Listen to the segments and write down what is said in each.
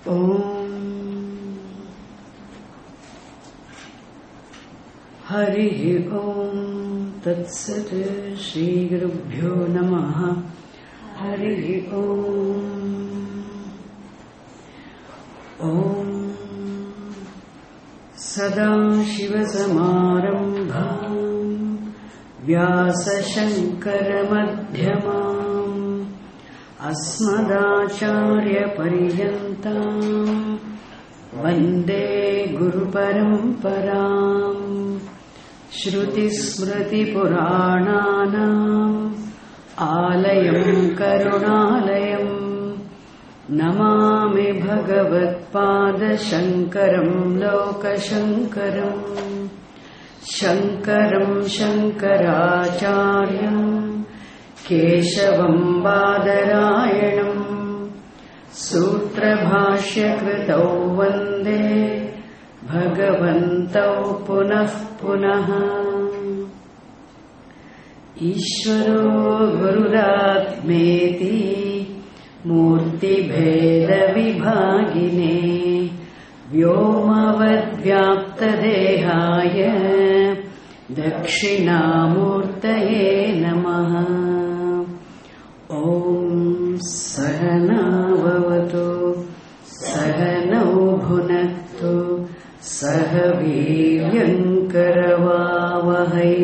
हरिः ॐ तत्सत् श्रीगुरुभ्यो नमः। हरिः ॐ सदाशिवसमारम्भाम् व्यासशङ्करमध्यमाम् अस्मदाचार्यपर्यन्ताम् वन्दे गुरुपरम्पराम्। श्रुतिस्मृतिपुराणानाम् आलयम् करुणालयम् नमामि भगवत्पादशङ्करम् लोकशङ्करम्। शङ्करम् शङ्कराचार्यम् केशवम् बादरायणम् सूत्रभाष्यकृतौ वन्दे भगवन्तौ पुनः पुनः। ईश्वरो गुरुरात्मेति मूर्तिभेदविभागिने व्योमवद्व्याप्तदेहाय दक्षिणामूर्तये नमः। ॐ सहना भवतु सहनौ भुनक्तु सह वीर्यङ्करवावहै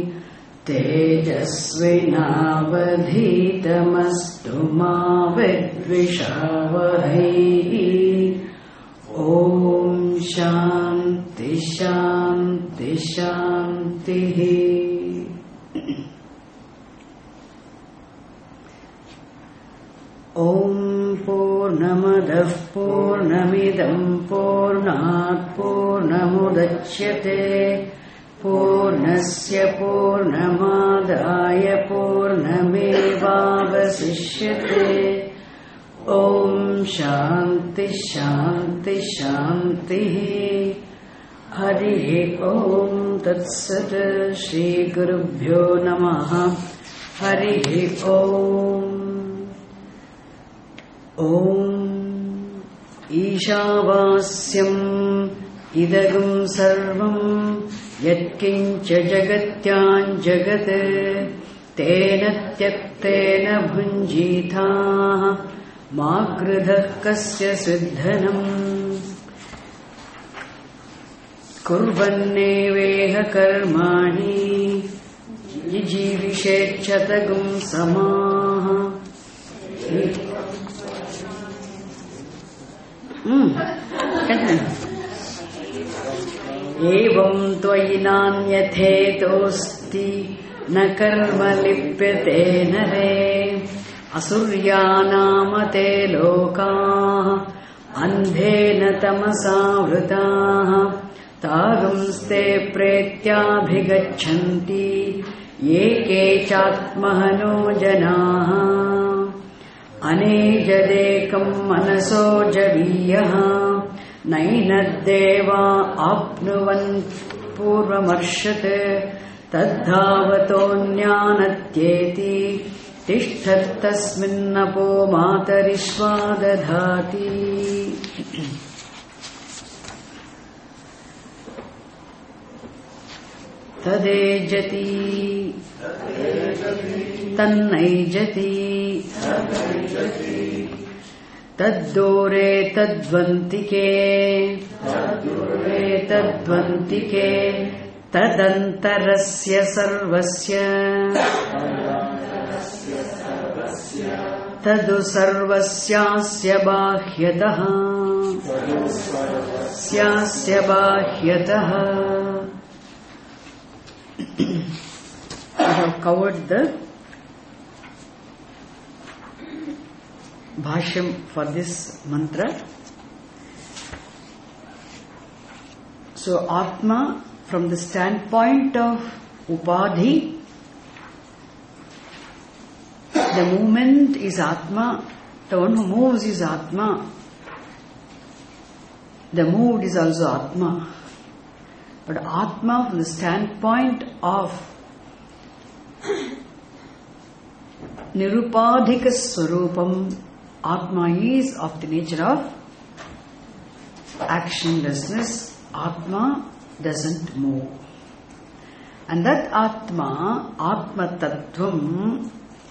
तेजस्विनावधीतमस्तु मा विद्विषावहै। ॐ शान्ति शान्ति शान्तिः। ॐ पूर्णमदः पूर्णमिदं पूर्णात् पूर्णमुदच्यते पूर्णस्य पूर्णमादाय पूर्णमेवावशिष्यते। ॐ शान्ति शान्ति शान्तिः। हरिः ॐ तत्सत् श्रीगुरुभ्यो नमः। हरिः ॐ ईशावास्यम् इदगम् सर्वम् यत्किञ्च जगत्याम् जगत् तेन त्यक्तेन भुञ्जीथाः मा कृधः कस्य सिद्धनम्। कुर्वन्नेवेह कर्माणि जिजीविषेच्छतगुम् समाः। एवं त्वयि नान्यथेतोऽस्ति न कर्म लिप्यते नरे। असुर्यानामते लोकाः अन्धेन तमसावृताः तागुंस्ते प्रेत्याभिगच्छन्ति ये केचात्महनो जनाः। अनेजदेकम् मनसो जवीयः नैनद्देवा आप्नुवन् पूर्वमर्षत् तद्धावतोऽन्यानत्येति तिष्ठत्तस्मिन्नपो मातरिश्वा दधाति। तदेजति तन्नैजति तद्दूरे तद्वन्तिके तदन्तरस्य सर्वस्य तदु सर्वस्यास्य बाह्यतः स्यास्य बाह्यतः। I have covered the bhashyam for this mantra. So Atma, from the standpoint of Upadhi, the movement is Atma, the one who moves is Atma, the moved is also Atma. But Atma, from the standpoint of Nirupadhika Swarupam, Atma is of the nature of actionlessness, Atma doesn't move. And that Atma Tattvam,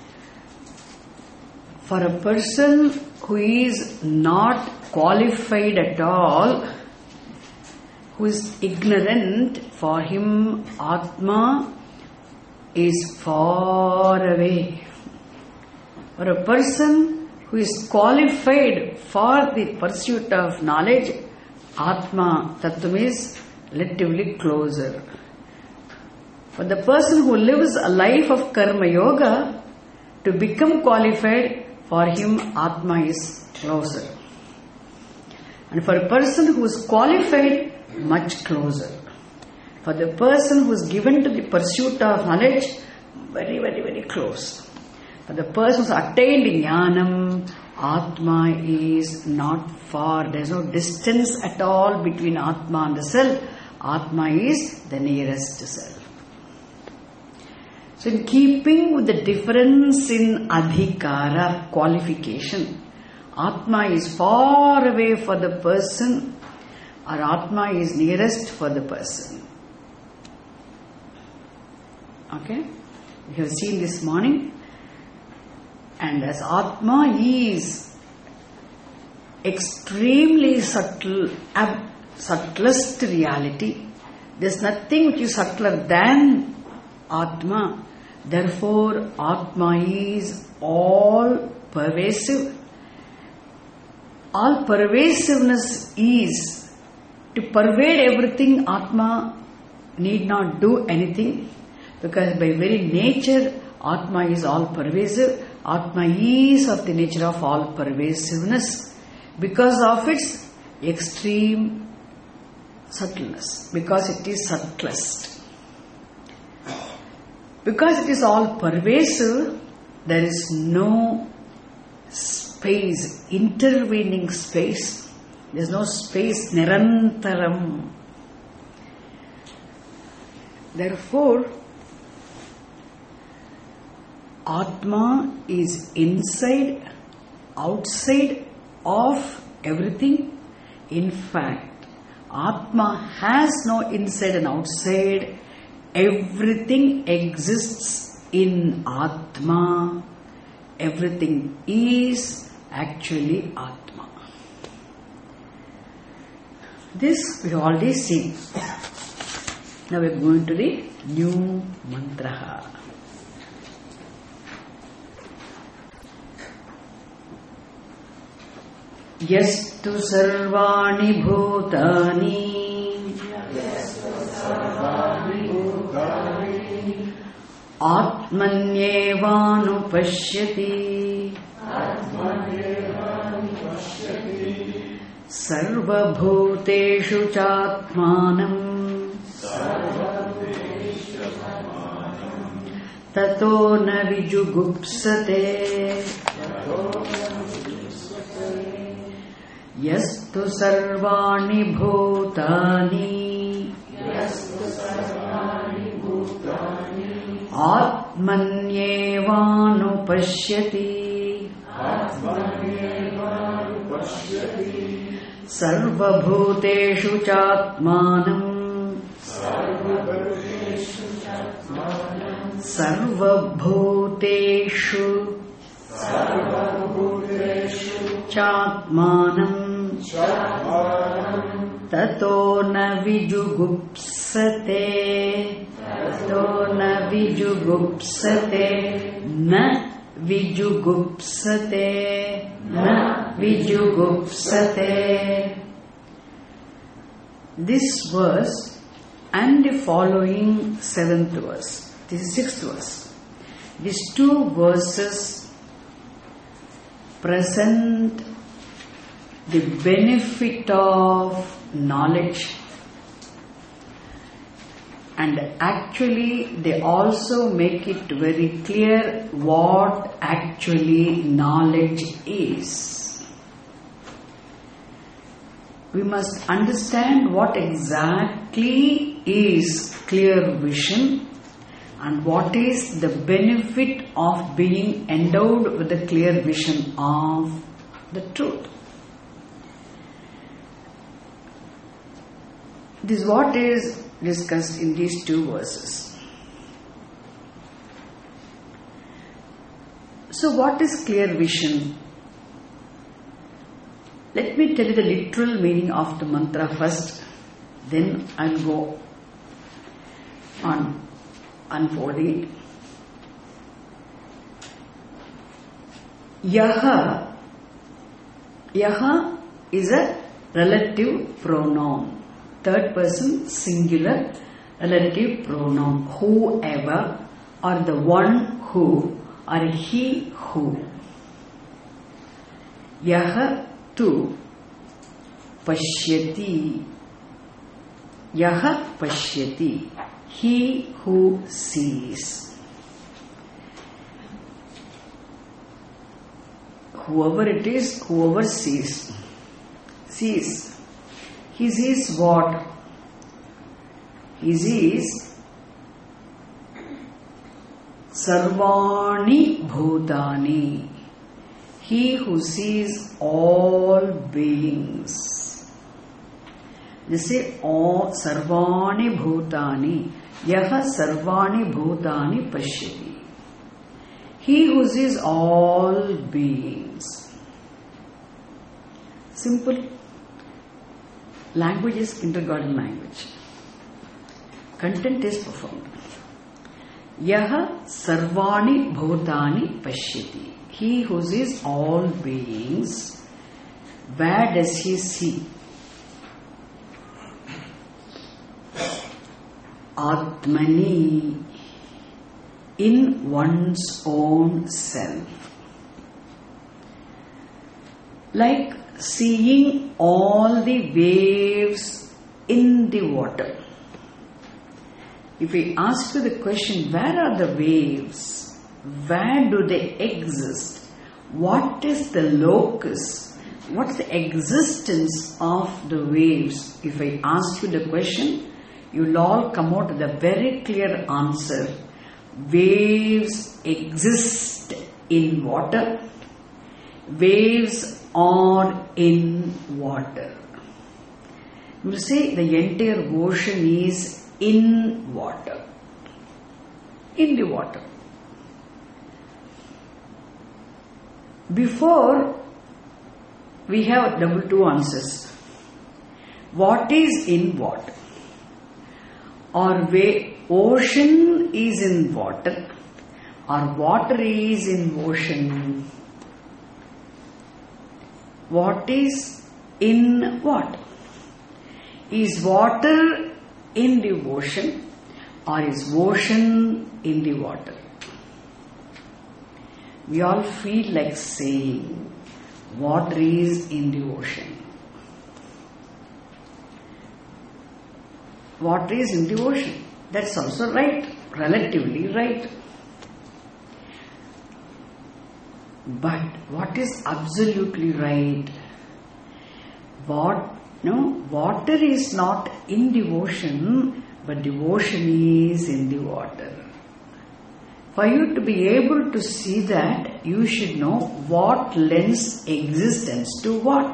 for a person who is not qualified at all, who is ignorant, for him Atma is far away. For a person who is qualified for the pursuit of knowledge, Atma Tattvam is relatively closer. For the person who lives a life of Karma Yoga, to become qualified, for him Atma is closer. And for a person who is qualified, much closer. For the person who is given to the pursuit of knowledge, very, very, very close. For the person who has attained Jnanam, Atma is not far. There is no distance at all between Atma and the self. Atma is the nearest self. So in keeping with the difference in adhikara, qualification, Atma is far away for the person, or Atma is nearest for the person. Okay? We have seen this morning. And as Atma is extremely subtle, subtlest reality, there is nothing which is subtler than Atma. Therefore, Atma is all pervasive. All pervasiveness is to pervade everything. Atma need not do anything, because by very nature Atma is all pervasive. Atma is of the nature of all pervasiveness because of its extreme subtleness, because it is subtlest. Because it is all pervasive, there is no space, intervening space. There is no space, nirantaram. Therefore, Atma is inside, outside of everything. In fact, Atma has no inside and outside. Everything exists in Atma. Everything is actually Atma. This we have already seen. Now we are going to the new mantra. Yastu sarvani bhutani Atmanyevānupashyati Sarvabhuteshu chātmānam Tato na vijugupsate Yastu sarvāni bhutani Atmanyevānupashyati Sarvabhuteshu chātmānam Sarvabhuteshu chātmānam Tato na vijugupsate Tato na vijugupsate Na vijugupsate Na vijugupsate. This verse and the following 7th verse, this is 6th verse, these two verses present the benefit of knowledge, and actually they also make it very clear what actually knowledge is. We must understand what exactly is clear vision and what is the benefit of being endowed with the clear vision of the truth. This is what is discussed in these two verses. So what is clear vision? Let me tell you the literal meaning of the mantra first, then I'll go on unfolding it. Yaha. Yaha is a relative pronoun. Third person singular relative pronoun. Whoever, or the one who, or he who. Yaha tu pashyati. Yaha pashyati. He who sees. Whoever it is, whoever sees. Sees. He sees what? He sees Sarvani Bhutani. He who sees all beings. They say all Sarvani Bhutani. Yaha Sarvani Bhutani Pashyati. He who sees all beings. Simple. Language is kindergarten language. Content is profound. Yaha Sarvani Bhutani Pashyati. He who sees all beings. Where does he see? Atmani, in one's own self. Like seeing all the waves in the water. If we ask you the question, where are the waves? Where do they exist? What is the locus? What's the existence of the waves? If I ask you the question, you'll all come out with a very clear answer. Waves exist in water. Waves are in water. You will say the entire ocean is in water. In the water. Before, we have double two answers. What is in what? Or ocean is in water, or water is in ocean. What is in what? Is water in the ocean, or is ocean in the water? We all feel like saying, water is in the ocean. Water is in the ocean. That's also right, relatively right. But what is absolutely right? Water is not in the ocean, but the ocean is in the water. For you to be able to see that, you should know what lends existence to what.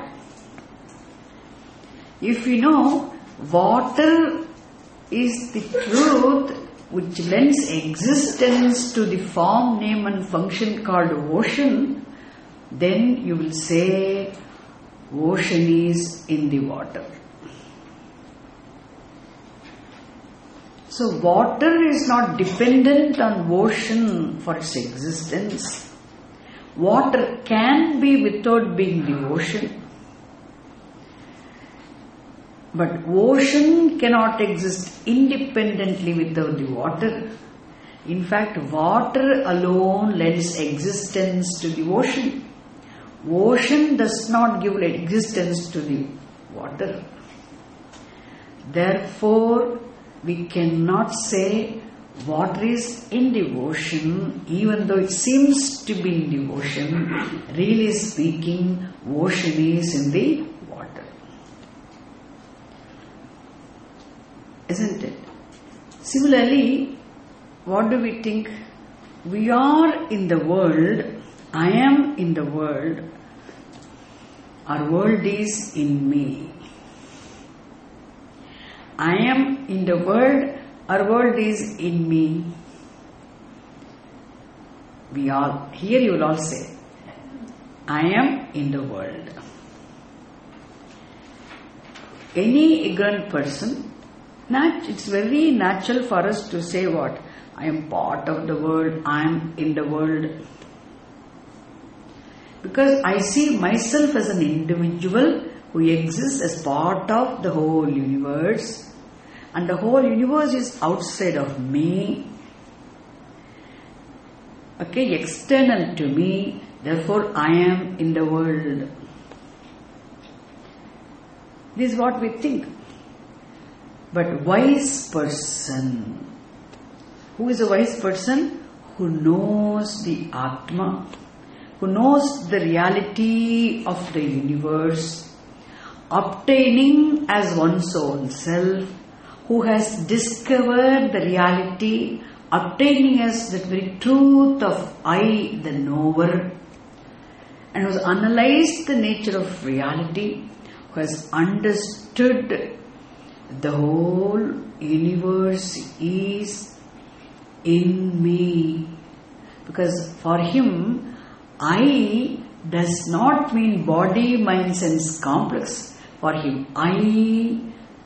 If you know water is the truth which lends existence to the form, name and function called ocean, then you will say ocean is in the water. So water is not dependent on ocean for its existence. Water can be without being the ocean. But ocean cannot exist independently without the water. In fact, water alone lends existence to the ocean. Ocean does not give existence to the water. Therefore, we cannot say water is in the ocean, even though it seems to be in the ocean. Really speaking, ocean is in the water. Isn't it? Similarly, what do we think? We are in the world, I am in the world, our world is in me. I am in the world, or world is in me. Here you will all say, I am in the world. Any ignorant person, it's very natural for us to say what? I am part of the world, I am in the world. Because I see myself as an individual who exists as part of the whole universe, and the whole universe is outside of me. Okay, external to me, therefore I am in the world. This is what we think. But wise person, who is a wise person? Who knows the Atma, who knows the reality of the universe, obtaining as one's own self, who has discovered the reality, obtaining as the very truth of I, the knower, and who has analyzed the nature of reality, who has understood the whole universe is in me. Because for him, I does not mean body, mind, sense complex. For him, I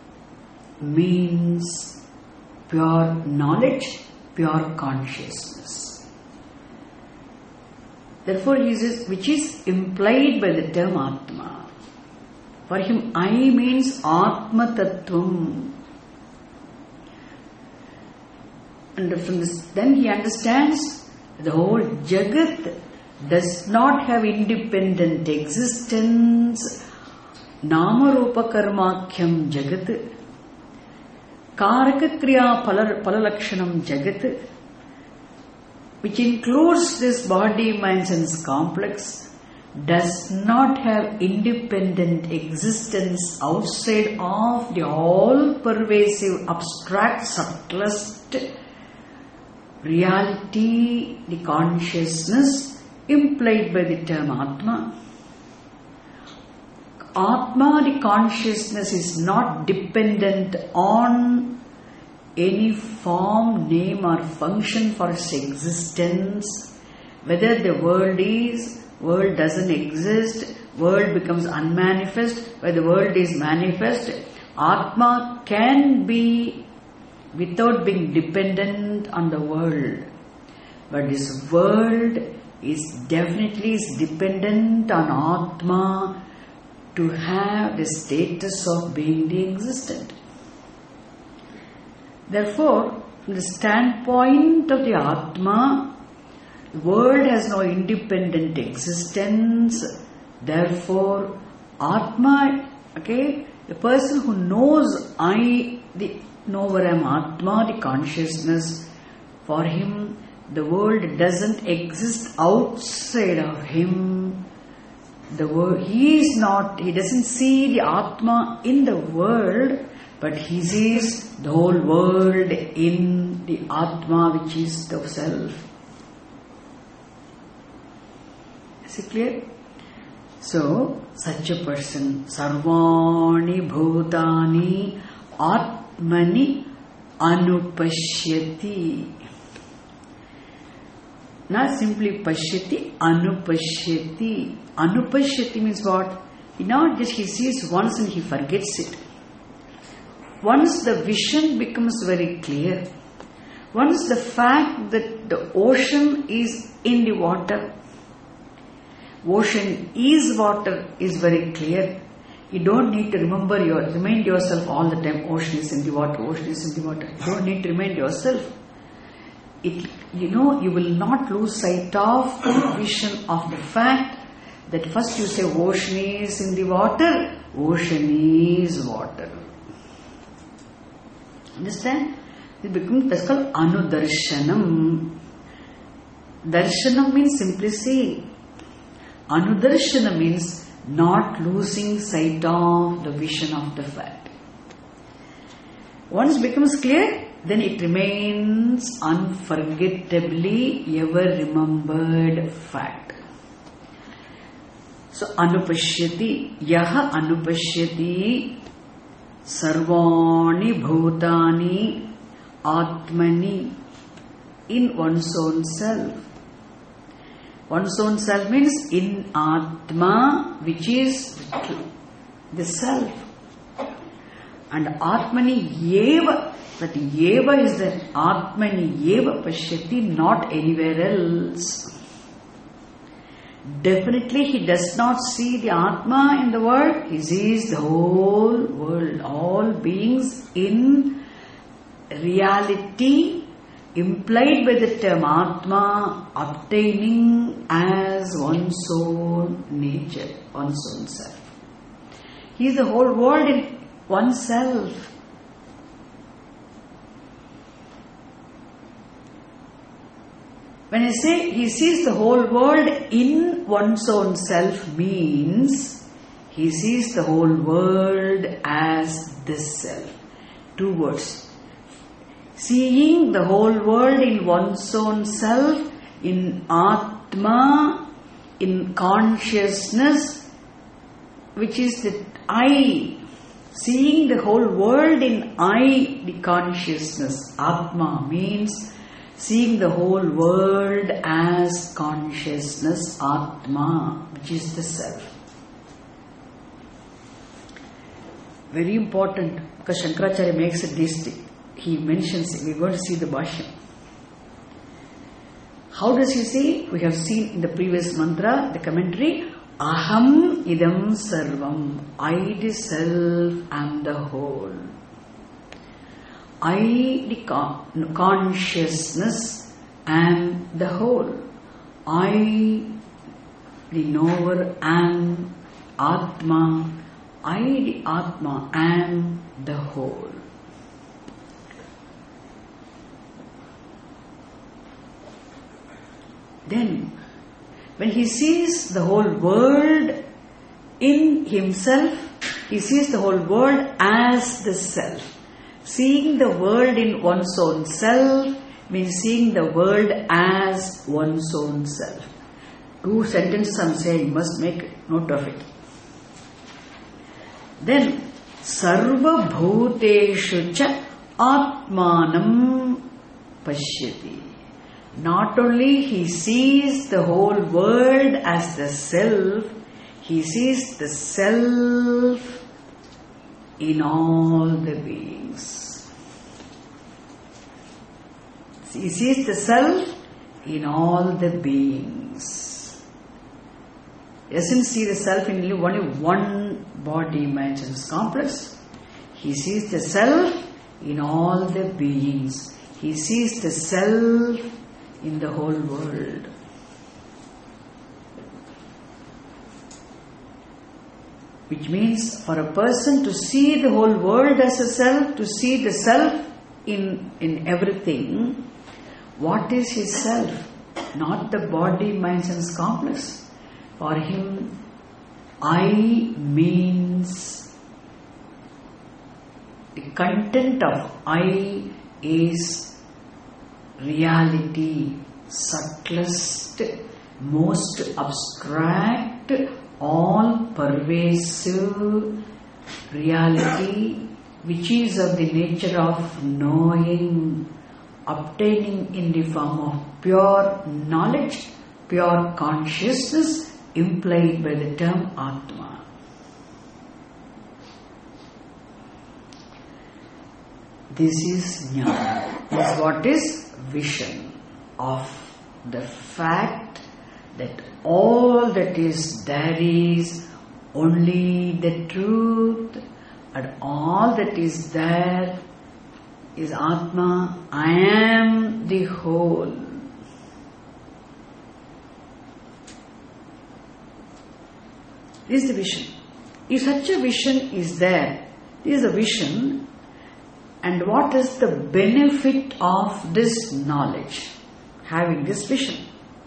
means pure knowledge, pure consciousness. Therefore, he says, which is implied by the term Atma. For him, I means Atma Tattvam. And from this, then he understands the whole Jagat does not have independent existence. Nama Rupa Karmakyam Jagat. Karaka Kriya Palalakshanam Jagat, which includes this body, mind, sense complex, does not have independent existence outside of the all-pervasive, abstract, subtlest reality, the consciousness implied by the term Atma. Atma, the consciousness, is not dependent on any form, name or function for its existence. Whether the world doesn't exist, world becomes unmanifest, whether the world is manifest, Atma can be without being dependent on the world. But this world is definitely dependent on Atma to have the status of being the existent. Therefore, from the standpoint of the Atma, the world has no independent existence. Therefore, Atma, the person who knows I, the knower am Atma, the consciousness, for him, the world doesn't exist outside of him. The world, he doesn't see the Atma in the world, but he sees the whole world in the Atma, which is the self. Is it clear? So, such a person, Sarvani Bhutani Atmani Anupashyati. Not simply Pashyati, Anupashyati. Anupashyati means what? Not just he sees once and he forgets it. Once the vision becomes very clear, once the fact that the ocean is in the water, ocean is water is very clear. You don't need to remind yourself all the time, ocean is in the water, ocean is in the water. You don't need to remind yourself. You will not lose sight of the vision of the fact that first you say ocean is in the water, ocean is water. Understand? That's called Anudarshanam. Darshanam means simply seeing. Anudarshana means not losing sight of the vision of the fact. Once it becomes clear, then it remains unforgettably ever remembered fact. So, Anupashyati, Yaha Anupashyati, Sarvani Bhutani Atmani, in one's own self. One's own self means in Atma, which is the self. And Atmani Yeva, that Yeva is the Atmani Yeva Pashyati, not anywhere else. Definitely he does not see the Atma in the world, he sees the whole world, all beings in reality implied by the term Atma, obtaining as one's own nature, one's own self. He is the whole world in oneself. When I say he sees the whole world in one's own self, means he sees the whole world as this self. 2 words. Seeing the whole world in one's own self, in Atma, in consciousness, which is the I. Seeing the whole world in I, the consciousness. Atma means seeing the whole world as consciousness, Atma, which is the self. Very important, because Shankaracharya makes it distinct. He mentions it. We're going to see the Bhashya. How does he say? We have seen in the previous mantra, the commentary, Aham idam sarvam, I the self am the whole. I the consciousness am the whole. I the knower am Atma. I the Atma am the whole. Then, when he sees the whole world in himself, he sees the whole world as the self. Seeing the world in one's own self means seeing the world as one's own self. 2 sentences I am saying, must make note of it. Then, Sarva Bhuteshu cha Atmanam Pashyati. Not only he sees the whole world as the self, he sees the self in all the beings. He sees the self in all the beings. He doesn't see the self in only one body, mind, sense complex. He sees the self in all the beings. He sees the self in the whole world. Which means for a person to see the whole world as a self, to see the self in everything, what is his self? Not the body, mind, sense complex. For him, I means the content of I is reality, subtlest, most abstract, all pervasive reality, which is of the nature of knowing, obtaining in the form of pure knowledge, pure consciousness, implied by the term Atma. This is jnana. This is what is vision of the fact that all that is there is only the truth, and all that is there is Atma. I am the whole. This is the vision. If such a vision is there, this is a vision. And what is the benefit of this knowledge? Having this vision.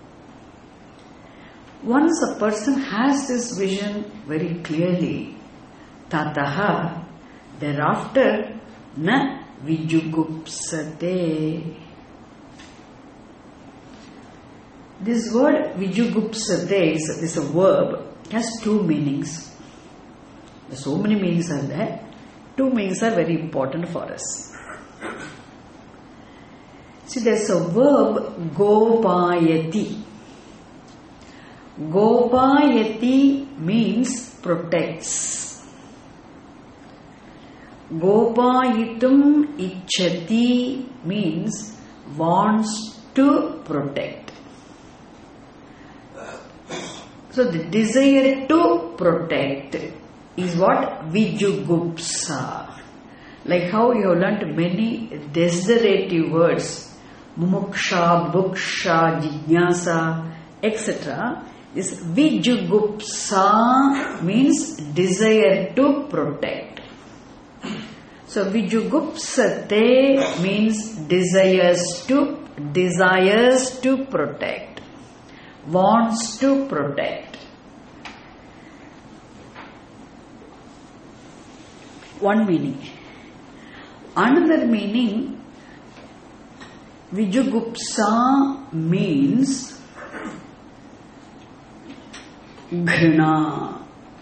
Once a person has this vision very clearly, tataha, thereafter, na vijugupsate. This word vijugupsate is a verb. It has 2 meanings. So many meanings are there. Two meanings are very important for us. See, there's a verb gopayati. Gopayati means protects. Gopayitum ichchati means wants to protect. So the desire to protect is what? Vijugupsa. Like how you have learnt many desirative words, mumuksha, buksha, jignasa, etc. This Vijugupsa means desire to protect. So Vijugupsate means desires to protect, wants to protect. One meaning. Another meaning, Vijugupsa means Ghrina.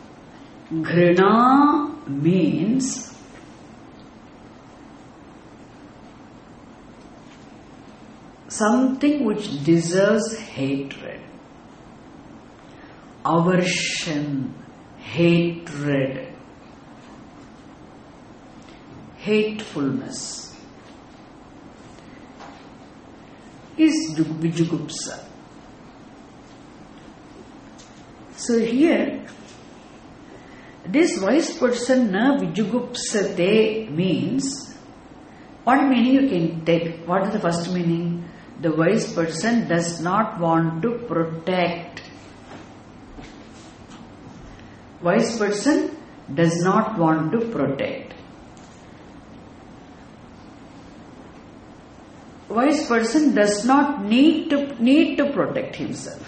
Ghrina means something which deserves hatred. Aversion, hatred, hatefulness is Vijugupsa. So here, this wise person na Vijugupsate means, what meaning you can take? What is the first meaning? The wise person does not want to protect. Wise person does not want to protect. Wise person does not need to protect himself.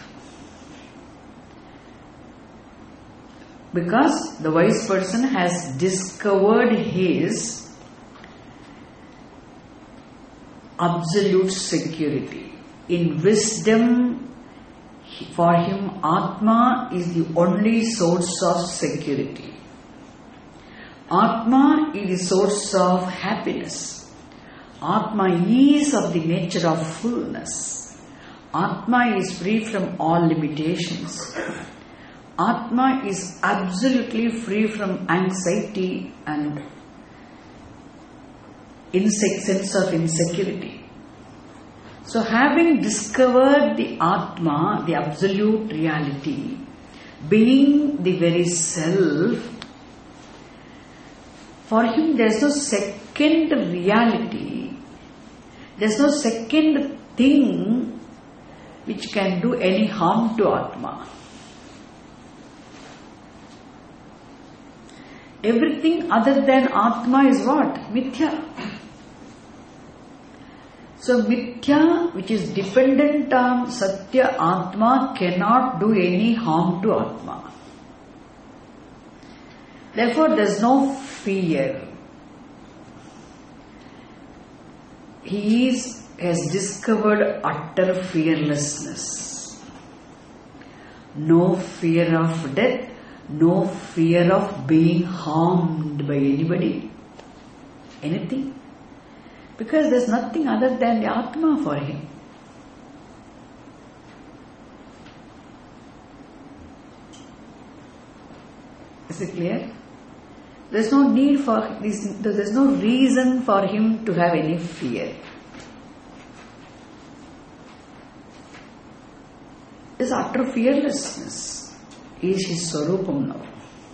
Because the wise person has discovered his absolute security. In wisdom, for him, Atma is the only source of security. Atma is the source of happiness. Atma is of the nature of fullness. Atma is free from all limitations. Atma is absolutely free from anxiety and sense of insecurity. So having discovered the Atma, the absolute reality, being the very self, for him there is no second reality, there is no second thing which can do any harm to Atma. Everything other than Atma is what? Mithya. So Mithya, which is dependent on Satya Atma, cannot do any harm to Atma. Therefore there is no fear. He has discovered utter fearlessness. No fear of death, no fear of being harmed by anybody, anything. Because there is nothing other than the Atma for him. Is it clear? There is no need for this, there is no reason for him to have any fear. This utter fearlessness is his Swarupam now.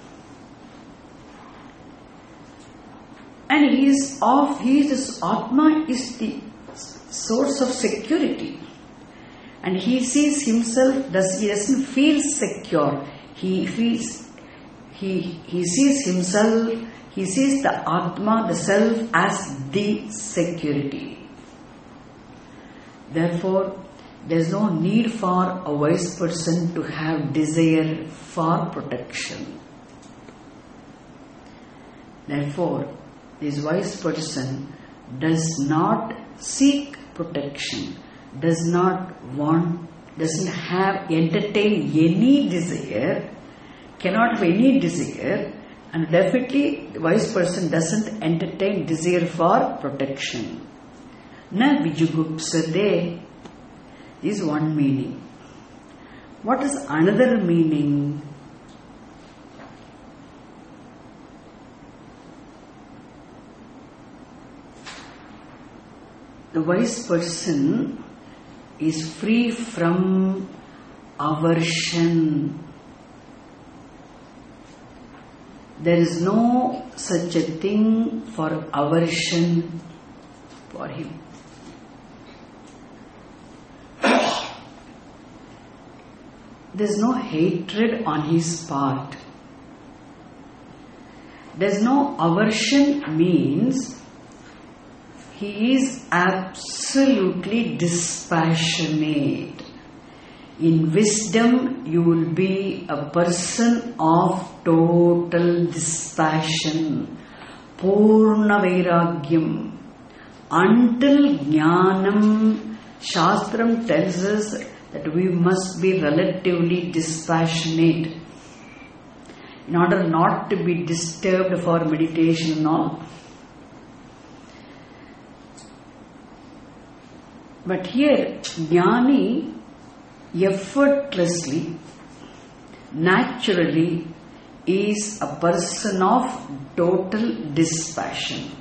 And his Atma is the source of security. And he sees himself, he doesn't feel secure. He sees himself, he sees the Atma, the self, as the security. Therefore, there is no need for a wise person to have desire for protection. Therefore, this wise person does not seek protection, doesn't entertain any desire, cannot have any desire And definitely the wise person doesn't entertain desire for protection. Na vijugupsade is one meaning. What is another meaning? The wise person is free from aversion. There is no such a thing for aversion for him. There is no hatred on his part. There is no aversion means he is absolutely dispassionate. In wisdom, you will be a person of total dispassion, Purna Vairagyam. Until Jnanam, Shastram tells us that we must be relatively dispassionate in order not to be disturbed for meditation and all. But here, Jnani effortlessly, naturally is a person of total dispassion.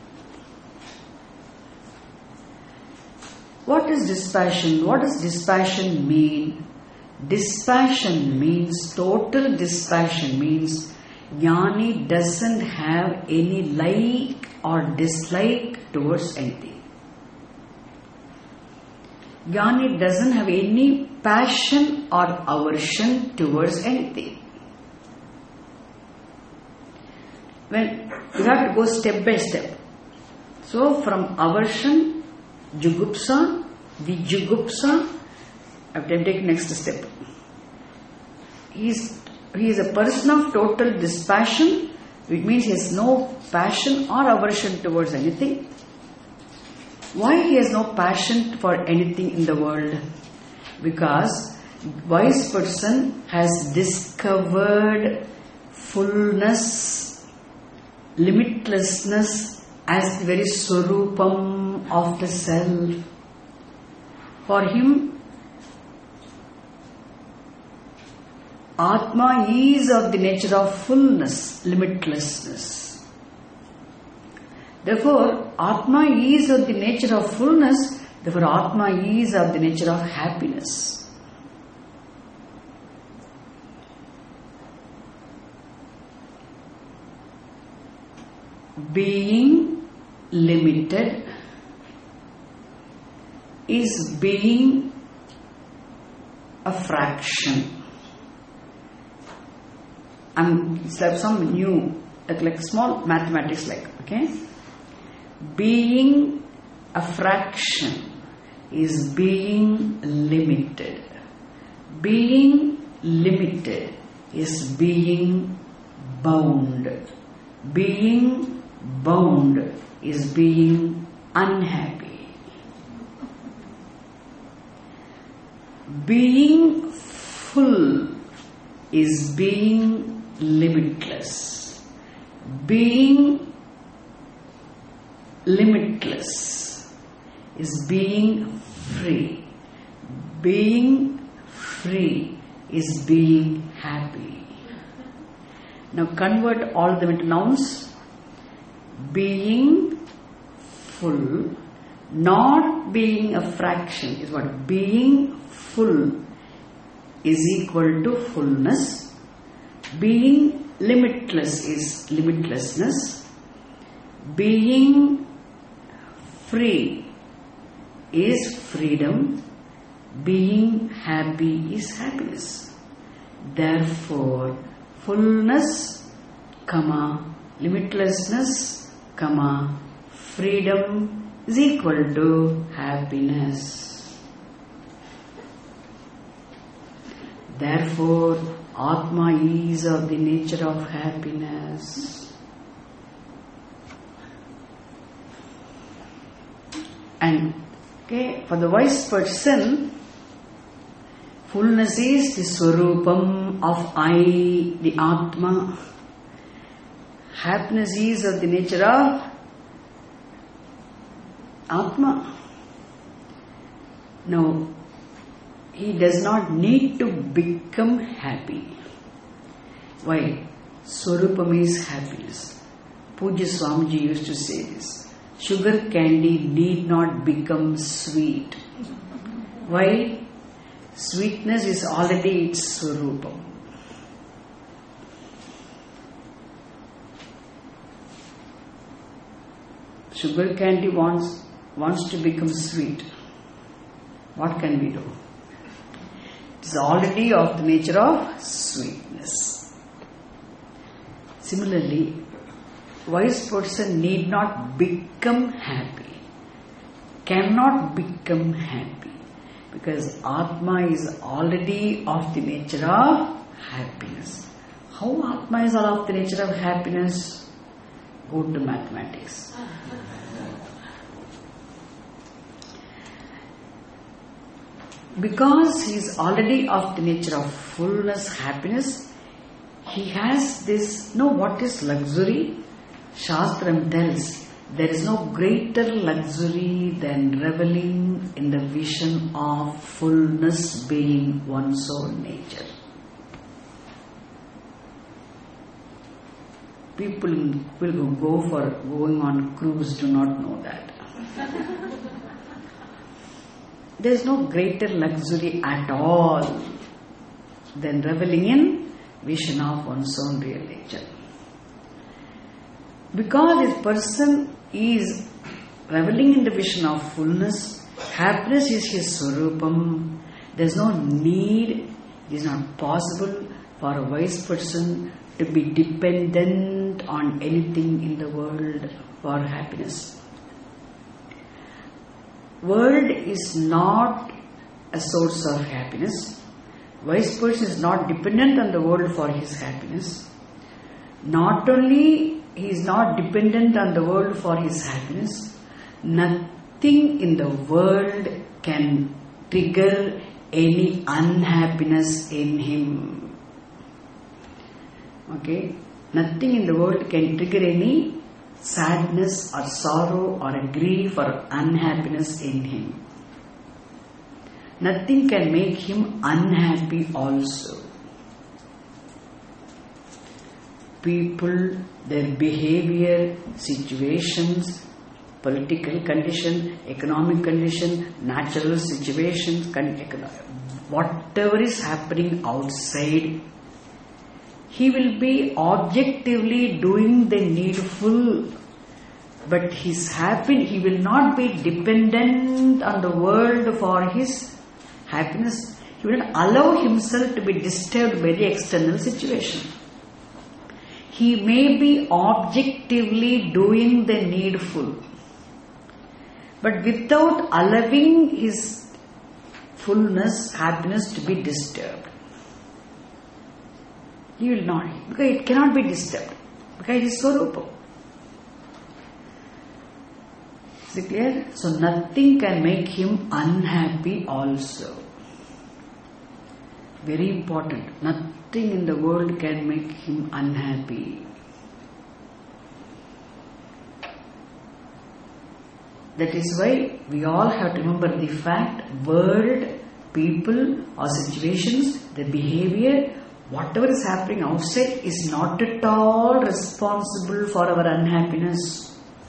What is dispassion? What does dispassion mean? Dispassion means, total dispassion means, Jnani doesn't have any like or dislike towards anything. Jnani doesn't have any passion or aversion towards anything. When you have to go step by step. So from aversion, jugupsa, vijugupsa, I have to take next step. He is a person of total dispassion, which means he has no passion or aversion towards anything. Why he has no passion for anything in the world? Because wise person has discovered fullness, limitlessness as the very swarupam of the self. For him, Atma is of the nature of fullness, limitlessness. Therefore, Atma is of the nature of fullness, therefore Atma is of the nature of happiness. Being limited is being a fraction. It's like some new, like small mathematics okay? Being a fraction is being limited. Being limited is being bound. Being bound is being unhappy. Being full is being limitless. Being limitless is being free. Being free is being happy. Now convert all of them into nouns. Being full, not being a fraction is what? Being full is equal to fullness. Being limitless is limitlessness. Being free is freedom. Being happy is happiness. Therefore, fullness, limitlessness, freedom is equal to happiness. Therefore, Atma is of the nature of happiness. And for the wise person, fullness is the swarupam of I, the Atma. Happiness is of the nature of Atma. Now, he does not need to become happy. Why? Swarupam is happiness. Pujya Swamiji used to say this. Sugar candy need not become sweet. Why? Sweetness is already its Swarupam. Sugar candy wants to become sweet. What can we do? It is already of the nature of sweetness. Similarly, wise person need not become happy, cannot become happy, because Atma is already of the nature of happiness. How Atma is all of the nature of happiness? Go to mathematics. Because he is already of the nature of fullness, happiness, he has this. Know what is luxury? Shastram tells there is no greater luxury than reveling in the vision of fullness being one's own nature. People who go for going on cruise do not know that. There is no greater luxury at all than reveling in vision of one's own real nature. Because this person is reveling in the vision of fullness, happiness is his Swarupam. There is no need, it is not possible for a wise person to be dependent on anything in the world for happiness. World is not a source of happiness. Wise person is not dependent on the world for his happiness. Not only he is not dependent on the world for his happiness, nothing in the world can trigger any unhappiness in him. Okay? Nothing in the world can trigger any sadness or sorrow or a grief or unhappiness in him. Nothing can make him unhappy also. People, their behavior, situations, political condition, economic condition, natural situations, whatever is happening outside, he will be objectively doing the needful, but he will not be dependent on the world for his happiness. He will not allow himself to be disturbed by the external situation. He may be objectively doing the needful, but without allowing his fullness, happiness to be disturbed. He will not, because it cannot be disturbed, because it is Swarupam. Is it clear? So nothing can make him unhappy also. Very important. Nothing in the world can make him unhappy. That is why we all have to remember the fact, world, people or situations, the behavior, whatever is happening outside is not at all responsible for our unhappiness.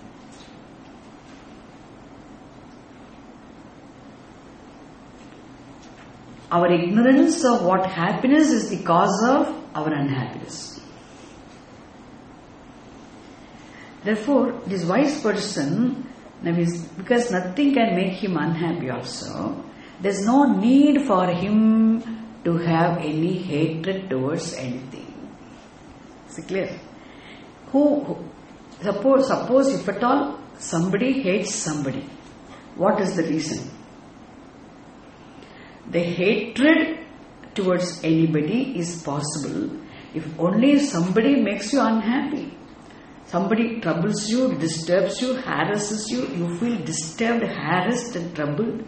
Our ignorance of what happiness is the cause of our unhappiness. Therefore, this wise person, because nothing can make him unhappy also, there is no need for him to have any hatred towards anything. Is it clear? Suppose if at all somebody hates somebody, what is the reason? The hatred towards anybody is possible if only somebody makes you unhappy. Somebody troubles you, disturbs you, harasses you, you feel disturbed, harassed and troubled.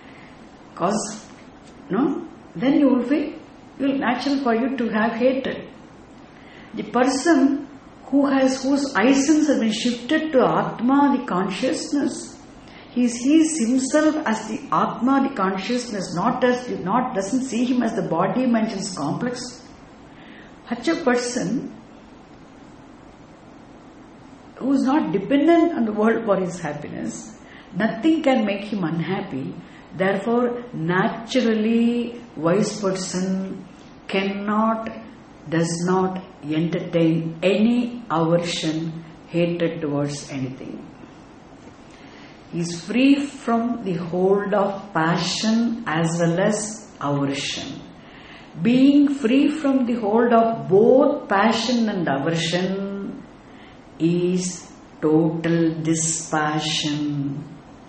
Then it will natural for you to have hatred. The person whose essence has been shifted to Atma, the consciousness. He sees himself as the Atma, the consciousness, doesn't see him as the body, mentions complex. Such a person who is not dependent on the world for his happiness, nothing can make him unhappy. Therefore, naturally, wise person does not entertain any aversion, hatred towards anything. He is free from the hold of passion as well as aversion. Being free from the hold of both passion and aversion is total dispassion.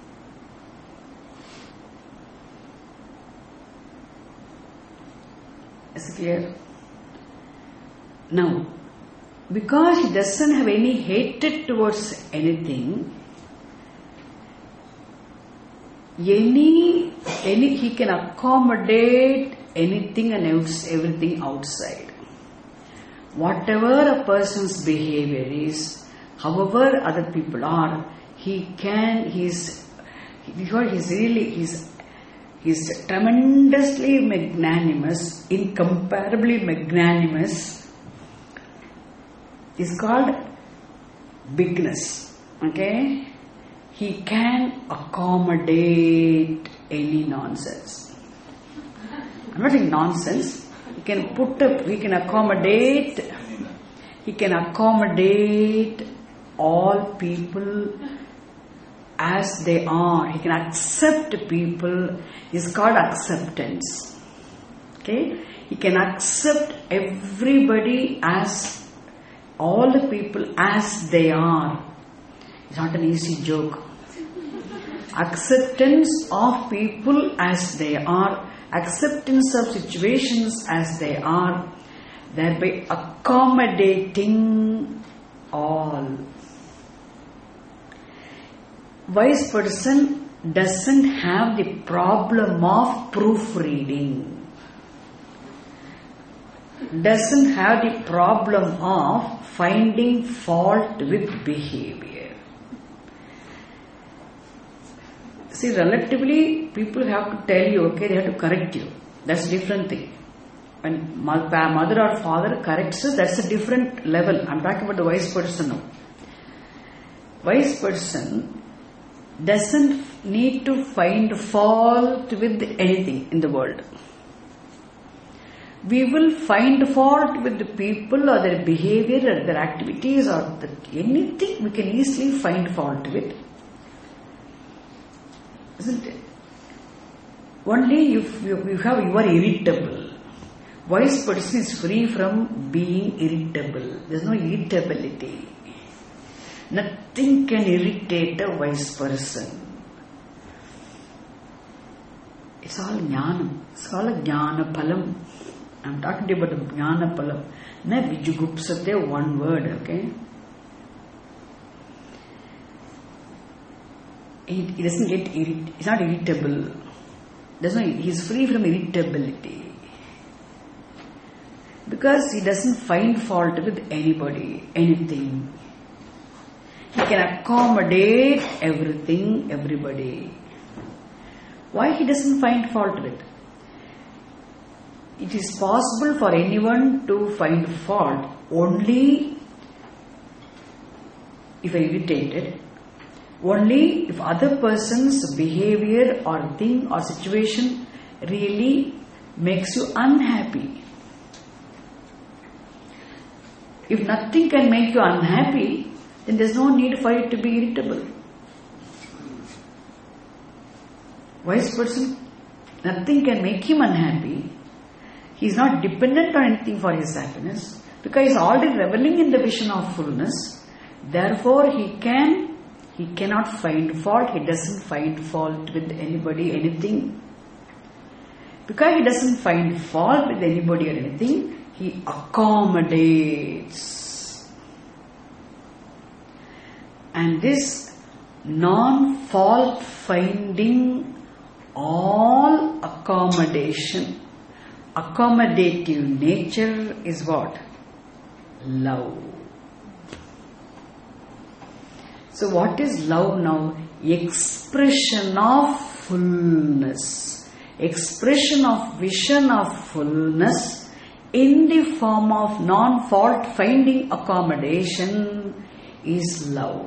Is it clear? Now, because he doesn't have any hatred towards anything, he can accommodate anything and everything outside. Whatever a person's behavior is, however other people are, he's tremendously magnanimous, incomparably magnanimous. It's called bigness. Okay? He can accommodate any nonsense. I'm not saying nonsense. He can accommodate all people as they are. He can accept people. It's called acceptance. Okay? He can accept everybody all the people as they are. It's not an easy joke. Acceptance of people as they are, acceptance of situations as they are, thereby accommodating all. Wise person doesn't have the problem of proofreading, doesn't have the problem of finding fault with behavior. See, relatively, people have to tell you, okay, they have to correct you. That's a different thing. When mother or father corrects us, that's a different level. I'm talking about the wise person now. Wise person doesn't need to find fault with anything in the world. We will find fault with the people or their behavior or their activities or anything we can easily find fault with. Isn't it? Only if you are irritable. Wise person is free from being irritable. There's no irritability. Nothing can irritate a wise person. It's all jnanam. It's all a jnana palam. I'm talking to you about the jnana palam. Na vijugupsate, one word, okay? He doesn't get irritated. He's not irritable. He's free from irritability. Because he doesn't find fault with anybody, anything. He can accommodate everything, everybody. Why he doesn't find fault with? It is possible for anyone to find fault only if irritated, only if other person's behavior or thing or situation really makes you unhappy. If nothing can make you unhappy, then there's no need for it to be irritable. Wise person, nothing can make him unhappy. He is not dependent on anything for his happiness because he is already reveling in the vision of fullness. Therefore, he cannot find fault. He doesn't find fault with anybody, anything. Because he doesn't find fault with anybody or anything, he accommodates. And this non-fault finding, all accommodation, accommodative nature is what? Love. So what is love now? Expression of fullness. Expression of vision of fullness in the form of non-fault finding accommodation is love.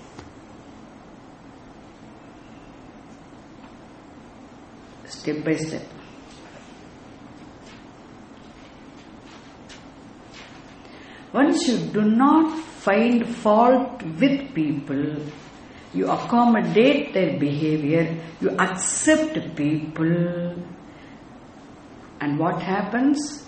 Step by step. Once you do not find fault with people, you accommodate their behavior, you accept people, and what happens?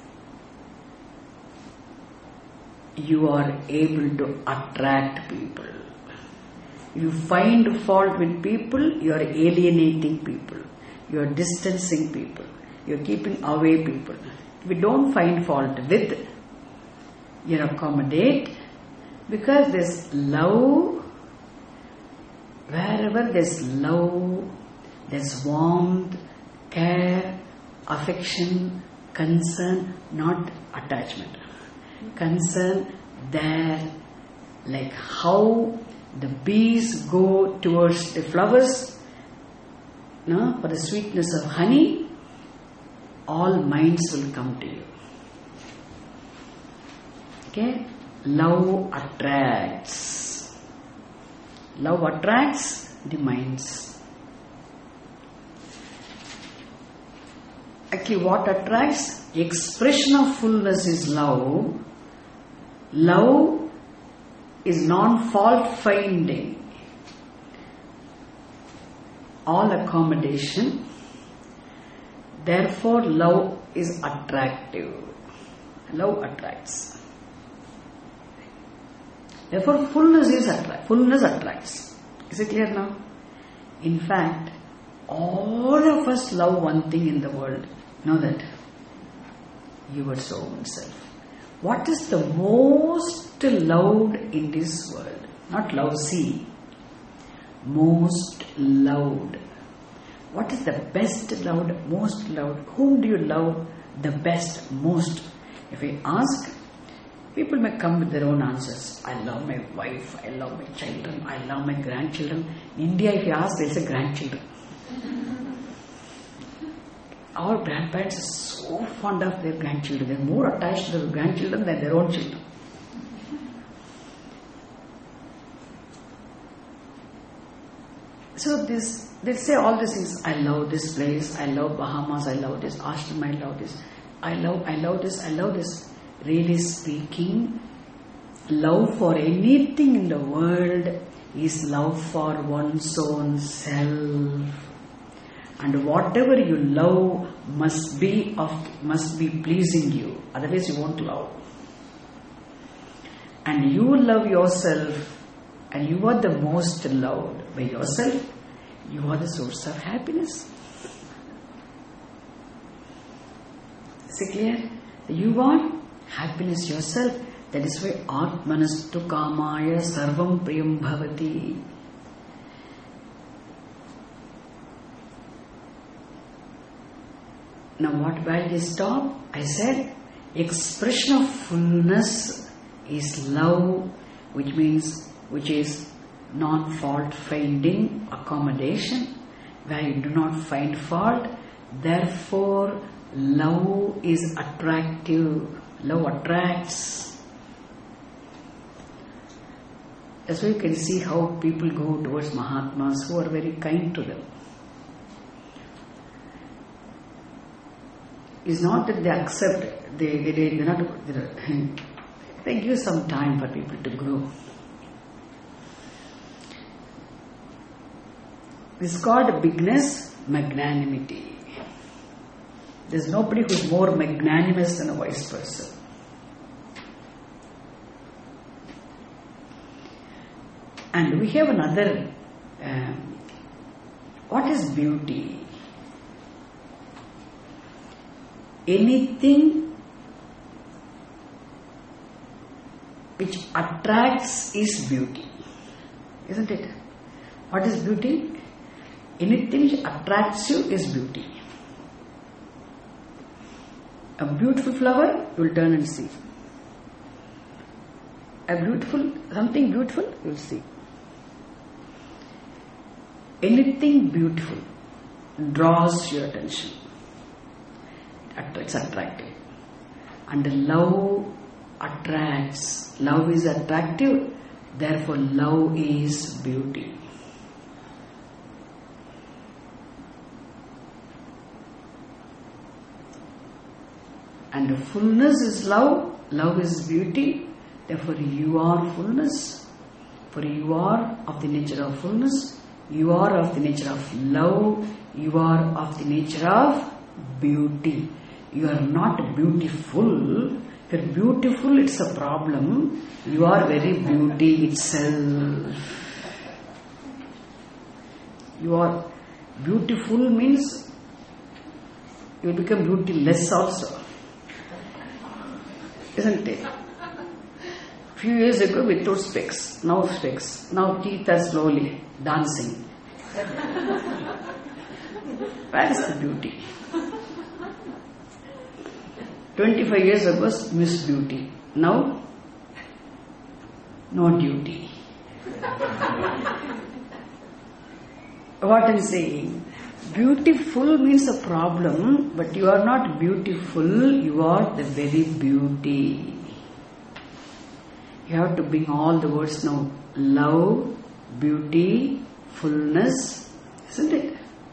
You are able to attract people. You find fault with people, you are alienating people, you are distancing people, you are keeping away people. If you don't find fault with, you accommodate, because there's love. Wherever there's love, there's warmth, care, affection, concern, not attachment. Concern there, like how the bees go towards the flowers, no, for the sweetness of honey, all minds will come to you. Okay? Love attracts. Love attracts the minds. Actually, what attracts? Expression of fullness is love. Love is non-fault finding. All accommodation. Therefore, love is attractive. Love attracts. Therefore, fullness attracts. Is it clear now? In fact, all of us love one thing in the world. Know that? Your own self. What is the most loved in this world? Not love, see. Most loved. What is the best loved, most loved? Whom do you love the best, most? If I ask, people may come with their own answers. I love my wife, I love my children, I love my grandchildren. In India, if you ask, they'll say grandchildren. Our grandparents are so fond of their grandchildren. They're more attached to their grandchildren than their own children. So they say all these things. I love this place, I love Bahamas, I love this ashram, I love this. I love this. Really speaking, love for anything in the world is love for one's own self. And whatever you love must be pleasing you. Otherwise you won't love. And you love yourself, and you are the most loved by yourself. You are the source of happiness. Is it clear? You want happiness yourself. That is why Atmanastu Kamaya Sarvam Priyam Bhavati. Now what while you stop? I said expression of fullness is love, which is non-fault finding accommodation, where you do not find fault. Therefore, love is attractive. Love attracts. That's why you can see how people go towards Mahatmas who are very kind to them. It's not that they accept, they give some time for people to grow. This is called bigness, magnanimity. There's nobody who's more magnanimous than a wise person. And we have another, what is beauty? Anything which attracts is beauty. Isn't it? What is beauty? Anything which attracts you is beauty. A beautiful flower, you will turn and see. Something beautiful, you will see. anything beautiful draws your attention. It's attractive. And love attracts. Love is attractive, therefore love is beauty. And fullness is love, love is beauty, therefore you are fullness. For you are of the nature of fullness, you are of the nature of love, you are of the nature of beauty. You are not beautiful. If you are beautiful, it's a problem. You are very beauty itself. You are beautiful means you will become beautyless also. Isn't it? Few years ago without specs, now specs. Now teeth are slowly dancing. Where is the beauty? 25 years ago, Miss Beauty. Now, no duty. What I'm saying, beautiful means a problem, but you are not beautiful, you are the very beauty. You have to bring all the words now. Love, beauty, fullness, isn't it?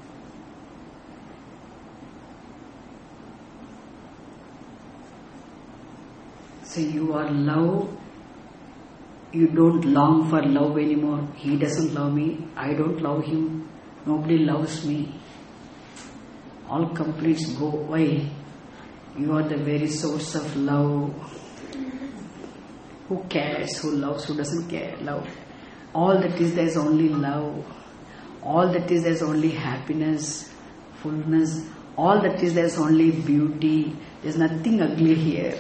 So you are love. You don't long for love anymore. He doesn't love me. I don't love him. Nobody loves me. All complaints go away. You are the very source of love. Who cares? Who loves? Who doesn't care? Love. All that is there is only love. All that is there is only happiness, fullness. All that is there is only beauty. There is nothing ugly here.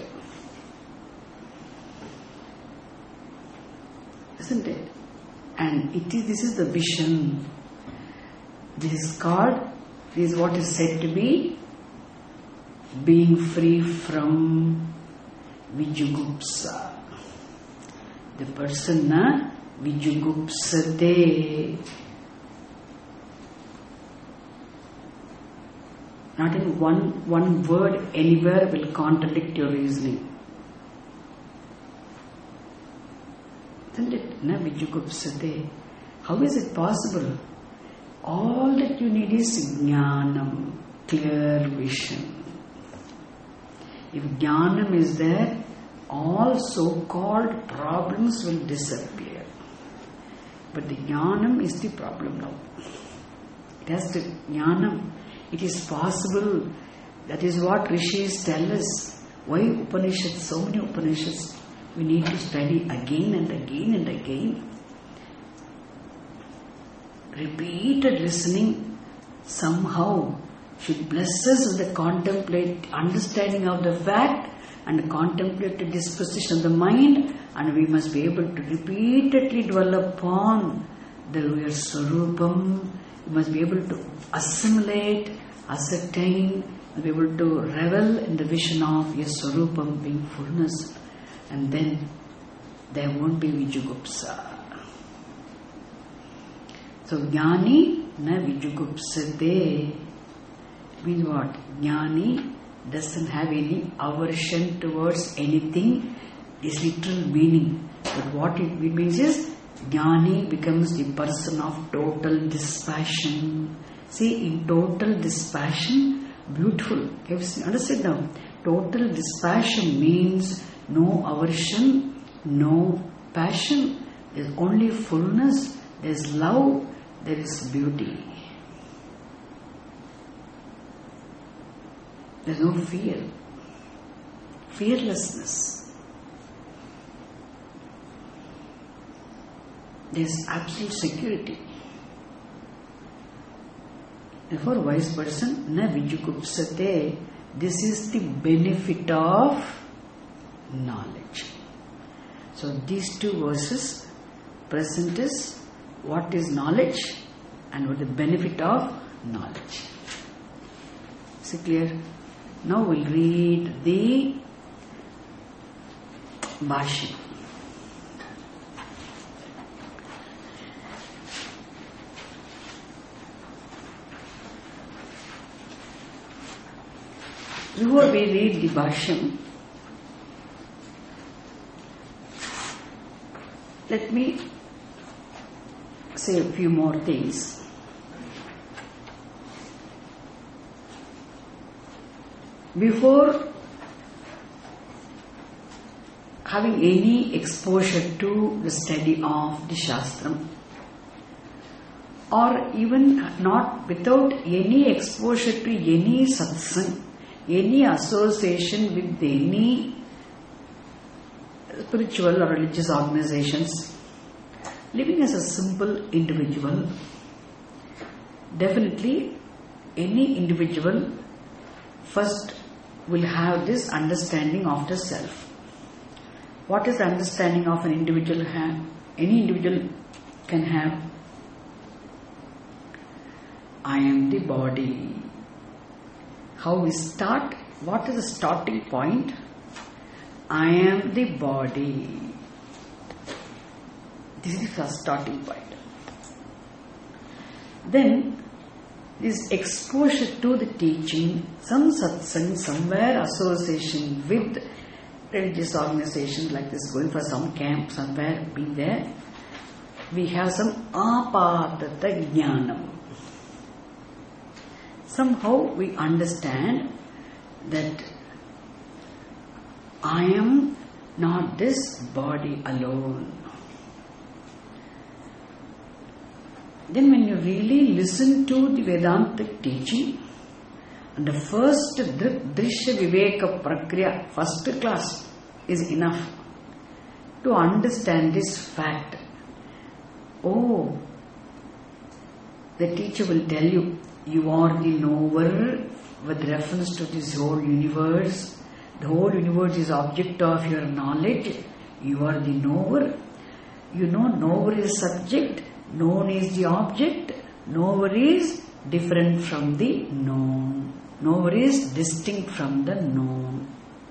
Isn't it? And this is the vision. This is called, this is what is said to be being free from Vijugupsa. The person Vijugupsate. Not in one word anywhere will contradict your reasoning. Isn't it? Na Vijugupsate. How is it possible? All that you need is jnanam, clear vision. If jnanam is there, all so-called problems will disappear. But the jnanam is the problem now. It has to jnanam. It is possible. That is what rishis tell us. Why Upanishads, so many Upanishads, we need to study again and again and again. Repeated listening somehow should bless us with the understanding of the fact and contemplative disposition of the mind, and we must be able to repeatedly dwell upon the real Swarupam. We must be able to assimilate, ascertain, and be able to revel in the vision of your Swarupam being fullness, and then there won't be Vijugupsa. So Jnani na Vijugupsate means what? Jnani doesn't have any aversion towards anything, is literal meaning. But what it means is, Jnani becomes the person of total dispassion. See, in total dispassion, beautiful. Have you understood now? Total dispassion means no aversion, no passion. There is only fullness, there is love, there is beauty. There is no fear. Fearlessness. There is absolute security. Therefore, wise person, na Vijugupsate, this is the benefit of knowledge. So these two verses present us what is knowledge and what is the benefit of knowledge. Is it clear? Now we'll read the Bhashya. Before we read the Bhashyam, let me say a few more things. Before having any exposure to the study of the Shastram, or even not without any exposure to any satsang, any association with any spiritual or religious organizations, living as a simple individual, definitely any individual first will have this understanding of the self. What is the understanding of an individual have? Any individual can have. I am the body. How we start? What is the starting point? I am the body. This is the starting point. Then, this exposure to the teaching, some satsang, somewhere association with religious organizations like this, going for some camp, somewhere being there, we have some apatata jnanam. Somehow we understand that I am not this body alone. Then when you really listen to the Vedantic teaching, and the first Drishya Viveka Prakriya, first class, is enough to understand this fact. Oh, the teacher will tell you, you are the knower with reference to this whole universe. The whole universe is object of your knowledge. You are the knower. You know, knower is subject, known is the object, knower is different from the known. Knower is distinct from the known.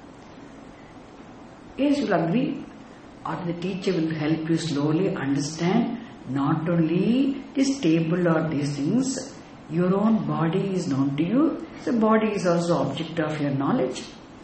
Yes, you will agree, or the teacher will help you slowly understand not only this table or these things, your own body is known to you, the body is also object of your knowledge.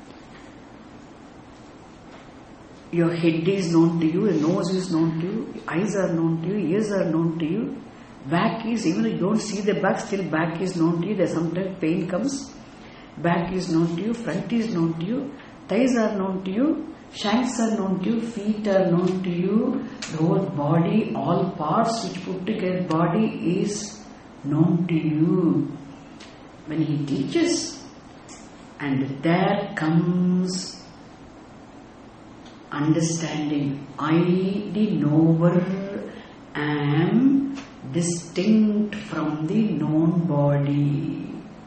Your head is known to you, your nose is known to you, your eyes are known to you, ears are known to you. Back is, even though you don't see the back, still back is known to you. There's sometimes pain comes. Back is known to you, front is known to you, thighs are known to you, shanks are known to you, feet are known to you. The whole body, all parts which put together body is known to you. When he teaches, and there comes understanding, I the knower am distinct from the known body.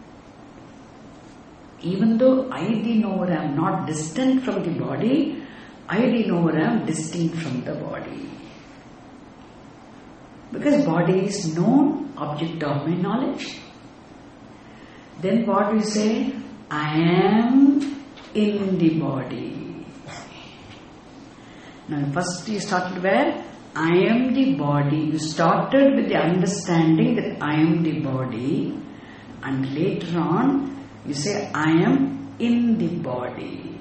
Even though I the knower am not distant from the body, I the knower am distinct from the body. Because body is known, object of my knowledge. Then what we say? I am in the body. Now first you started where? I am the body. You started with the understanding that I am the body, and later on you say I am in the body.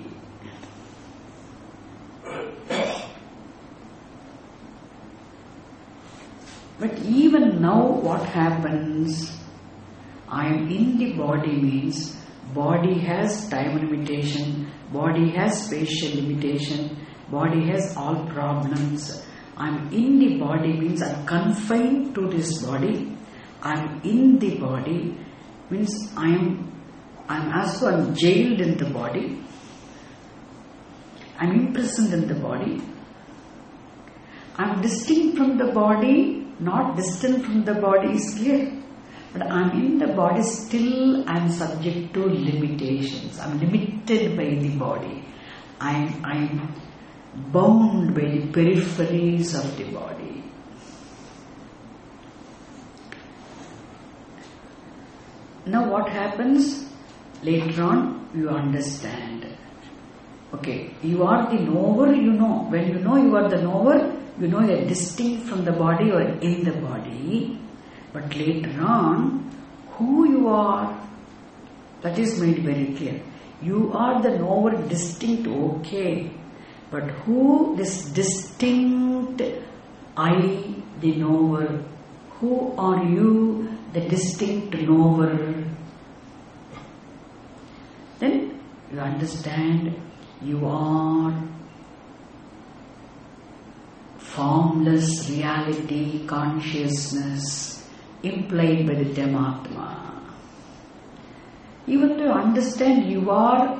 But even now what happens? I am in the body means body has time limitation, body has spatial limitation, body has all problems. I am in the body means I am confined to this body. I am in the body means I am jailed in the body. I am imprisoned in the body. I am distinct from the body, not distant from the body is clear. But I am in the body, still I am subject to limitations. I am limited by the body. I am bound by the peripheries of the body. Now what happens? Later on you understand. Okay, you are the knower, you know. When you know you are the knower, you know you are distinct from the body or in the body. But later on, who you are, that is made very clear. You are the knower distinct, okay. But who this distinct I, the knower? Who are you, the distinct knower? Then you understand you are formless reality, consciousness, implied by the term Atma. Even to understand you are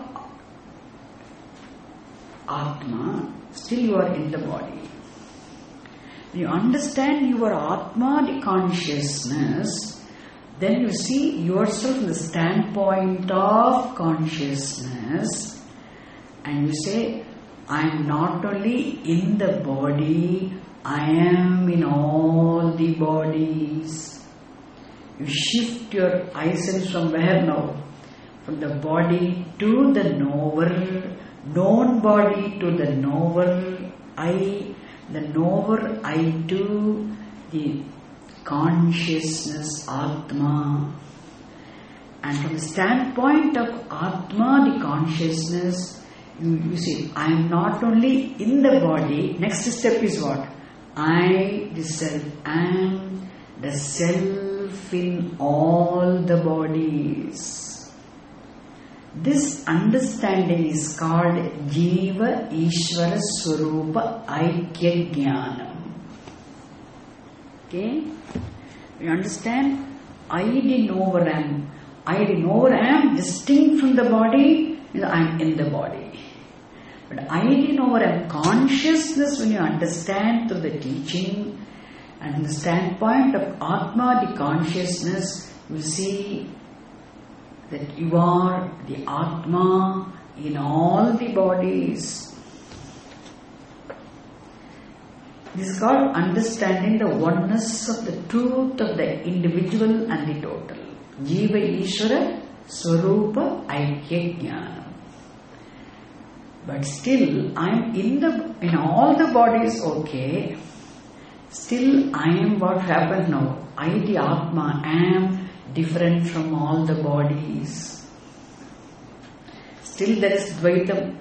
Atma, still you are in the body. When you understand you are Atma, the consciousness, then you see yourself from the standpoint of consciousness and you say, I am not only in the body, I am in all the bodies. You shift your eyes from where now? From the body to the knower, known body to the knower I, the knower I to the consciousness Atma. And from the standpoint of Atma, the consciousness, you see, I am not only in the body. Next step is what? I, the self, am the self in all the bodies. This understanding is called Jiva Ishvara Swarupa Aikya Jnanam. Okay? You understand? I, the knower, am. I, the knower, am distinct from the body. I am in the body. But I, the knower, am consciousness. When you understand through the teaching and from the standpoint of Atma, the consciousness, you see that you are the Atma in all the bodies. This is called understanding the oneness of the truth of the individual and the total. Jiva Ishvara Swarupa Aikya Jnanam. But still, I am in all the bodies, okay. Still, I am what happened now. I, the Atma, am different from all the bodies. Still, there is Dvaitam,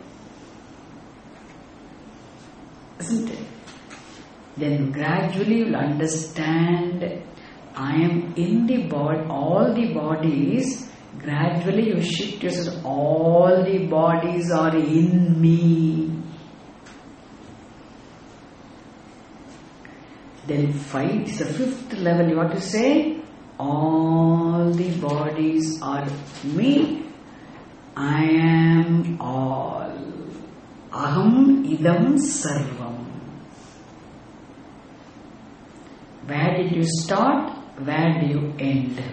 isn't it? Then gradually you will understand I am in the body, all the bodies. Gradually you shift yourself, all the bodies are in me. Then it's the fifth level, you want to say, all the bodies are me. I am all. Aham idam sarvam. Where did you start? Where do you end?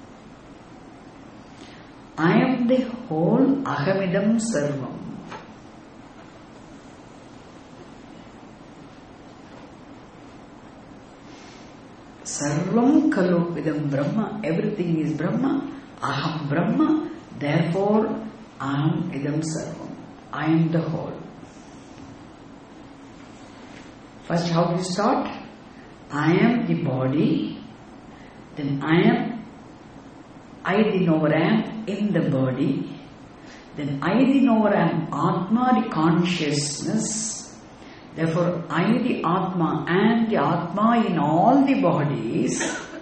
I am the whole Ahamidam Sarvam. Sarvam Kalu Idam Brahma. Everything is Brahma. Aham Brahma. Therefore, Aham Idam Sarvam. I am the whole. First, how do you start? I am the body. Then I the knower am in the body. Then I the knower am Atma, the consciousness. Therefore, I the Atma am the Atma in all the bodies.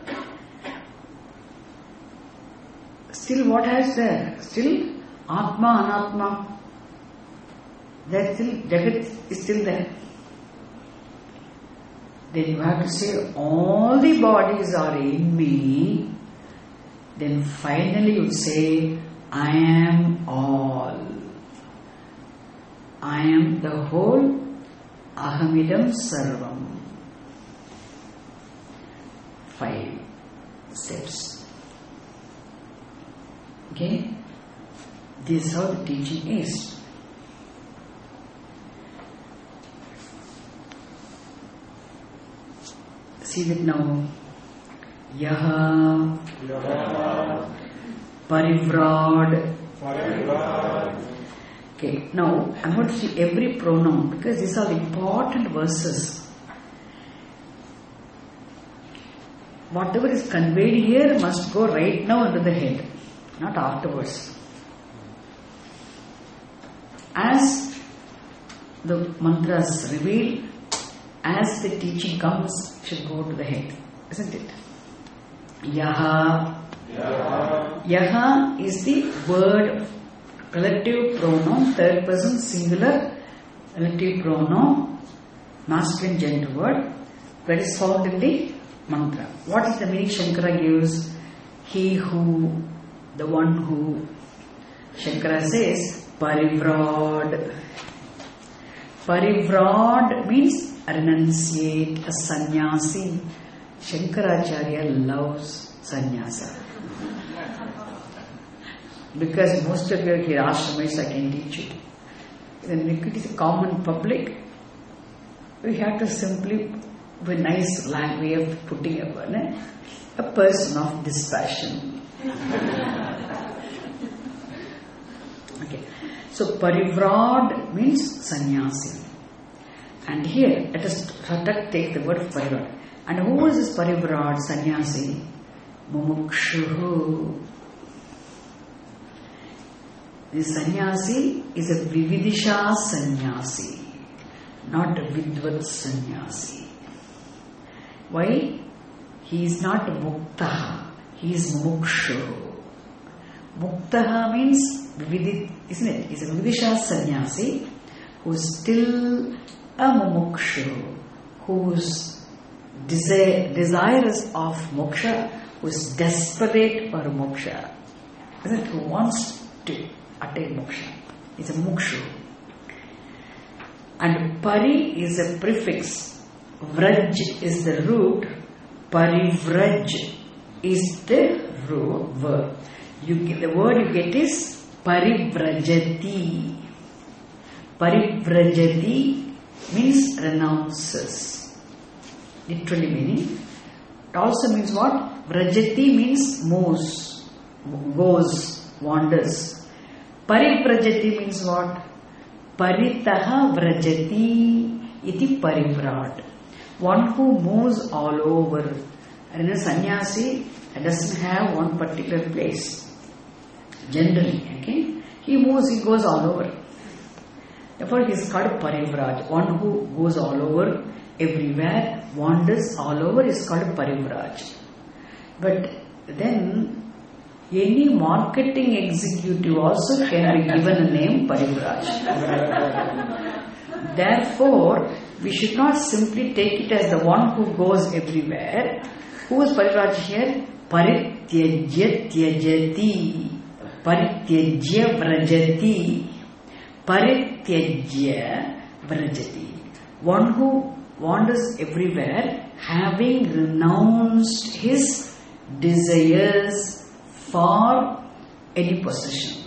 Still what has there? Still Atma, Anatma. There still, Jagat is still there. Then you have to say, all the bodies are in me. Then finally you say, I am all. I am the whole. Ahamidam Sarvam. 5 steps. Okay? This is how the teaching is. See that now. Yaha Parivrad. Okay, now I'm going to see every pronoun because these are important verses. Whatever is conveyed here must go right now into the head, not afterwards. as the mantras reveal, as the teaching comes, should go to the head, isn't it? Yaha. Yaha is the word, relative pronoun, third person singular, relative pronoun, masculine gender word, that is found in the mantra. What is the meaning Shankara gives? He who, the one who. Shankara says, Parivrad. Parivrad means renunciate, a sannyasi. Shankaracharya loves sannyasa. Because most of your here ashramis I can teach you. When it is a common public, we have to simply, with nice way of putting a person of dispassion. Okay. So Parivrad means sannyasi. And here, let us take the word Parivrad. And who is this Parivrad sannyasi? Mumukshuhu. This sannyasi is a Vividisha sannyasi, not a Vidvat sannyasi. Why? He is not Muktaha, he is Mumukshu. Muktaha means Vividit, isn't it? He is a Vividisha sannyasi who is still a Mumukshu, who is desirous of moksha, who is desperate for moksha, isn't it? Who wants to attain moksha. It's a mukshu. And pari is a prefix, vraj is the root, parivraj is the verb. The word you get is parivrajati. Parivrajati means renounces. Literally meaning. It also means what? Vrajati means moves, goes, wanders. Parivrajati means what? Paritaha vrajati iti parivrad. One who moves all over. And a sannyasi doesn't have one particular place. Generally, okay? He moves, he goes all over. Therefore, he is called parivraj. One who goes all over, everywhere, wanders all over is called parivraj. But then, any marketing executive also can be given a name Parivraj. Therefore, we should not simply take it as the one who goes everywhere. Who is Parivraj here? Parityajya tyajati. Parityajya vrajati. Parityajya vrajati. One who wanders everywhere, having renounced his desires for any possession.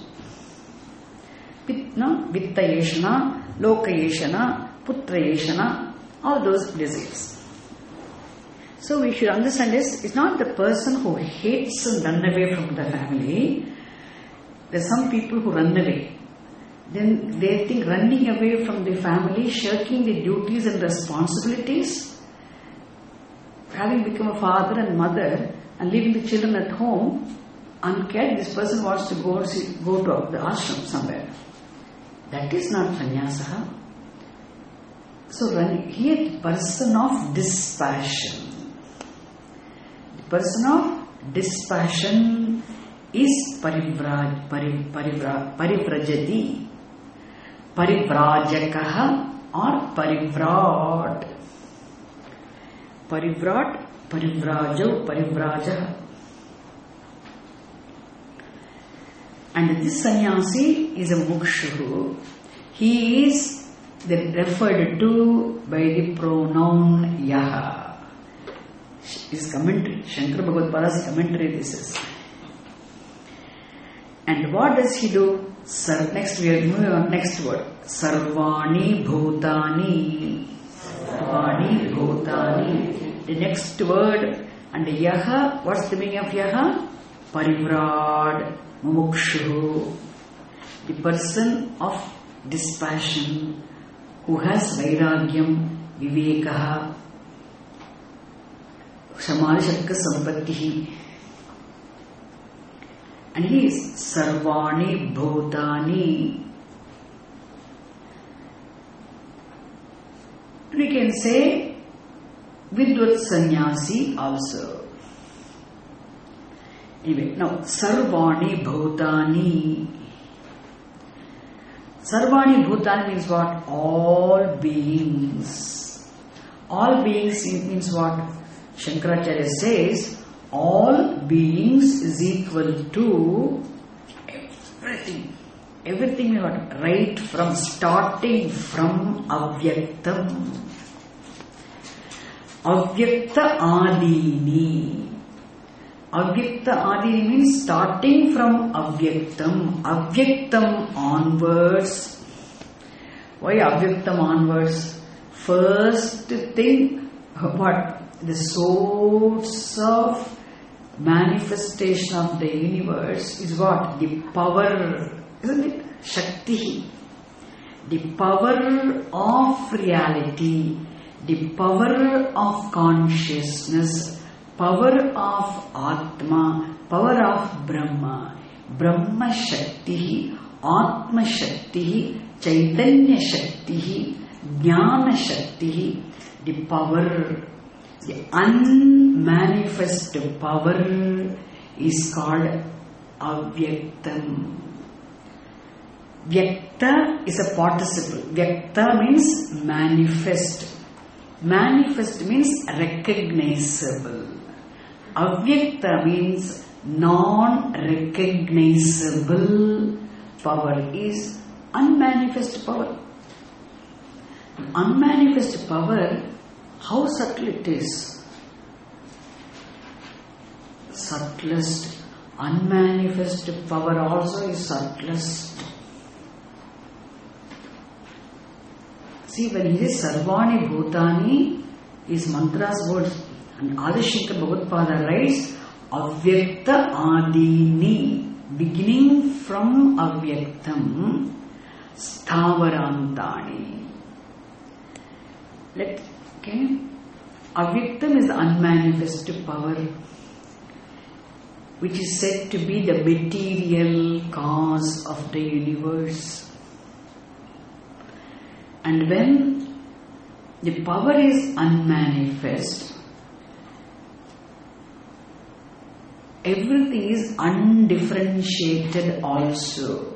Vitta yeshana, loka yeshana, putra yeshana, all those desires. So we should understand this. It's not the person who hates and run away from the family. There are some people who run away. Then they think running away from the family, shirking the duties and responsibilities, having become a father and mother and leaving the children at home, uncared, this person wants to go to the ashram somewhere. That is not sannyasa. So here the person of dispassion. The person of dispassion is parivrajati, parivrajakaha or parivrad. Parivrad, parivrajo, parivraja. And this sannyasi is a mukshu. He is referred to by the pronoun yaha. His commentary, Shankara Bhagavad-pada's commentary, this is. And what does he do? Next we are moving on. Next word. Sarvani bhutani. Sarvani bhutani. The next word. And yaha, what's the meaning of yaha? Parivrad, mumukshu. The person of dispassion, who has vairagyam, vivekaha, samadhi sampattihi. And he is Sarvani Bhutani. we can say Vidvat Sannyasi also. Anyway, now Sarvani Bhutani. Sarvani Bhutani means what? All beings. All beings means what? Shankaracharya says all beings is equal to everything. Everything we want, right from starting from Avyaktam. Avyakta Adini. Avyakta Adini means starting from Avyaktam. Avyaktam onwards. Why Avyaktam onwards? First thing, what? The source of manifestation of the universe is what? The power, isn't it? Shakti. The power of reality, the power of consciousness, power of Atma, power of Brahma. Brahma Shakti, Atma Shakti, Chaitanya Shakti, Jnana Shakti, the power. The unmanifest power is called Avyaktam. Vyakta is a participle. Vyakta means manifest. Manifest means recognizable. Avyakta means non-recognizable power is unmanifest power. Unmanifest power, how subtle it is. Subtlest. Unmanifest power also is subtlest. See, when he says Sarvani Bhutani is mantra's words. And Adi Shankara Bhagavad writes Avyakta Adini, beginning from Avyaktam, Sthavarantani. Okay. Avyaktam is the unmanifest power, which is said to be the material cause of the universe. And when the power is unmanifest, everything is undifferentiated also.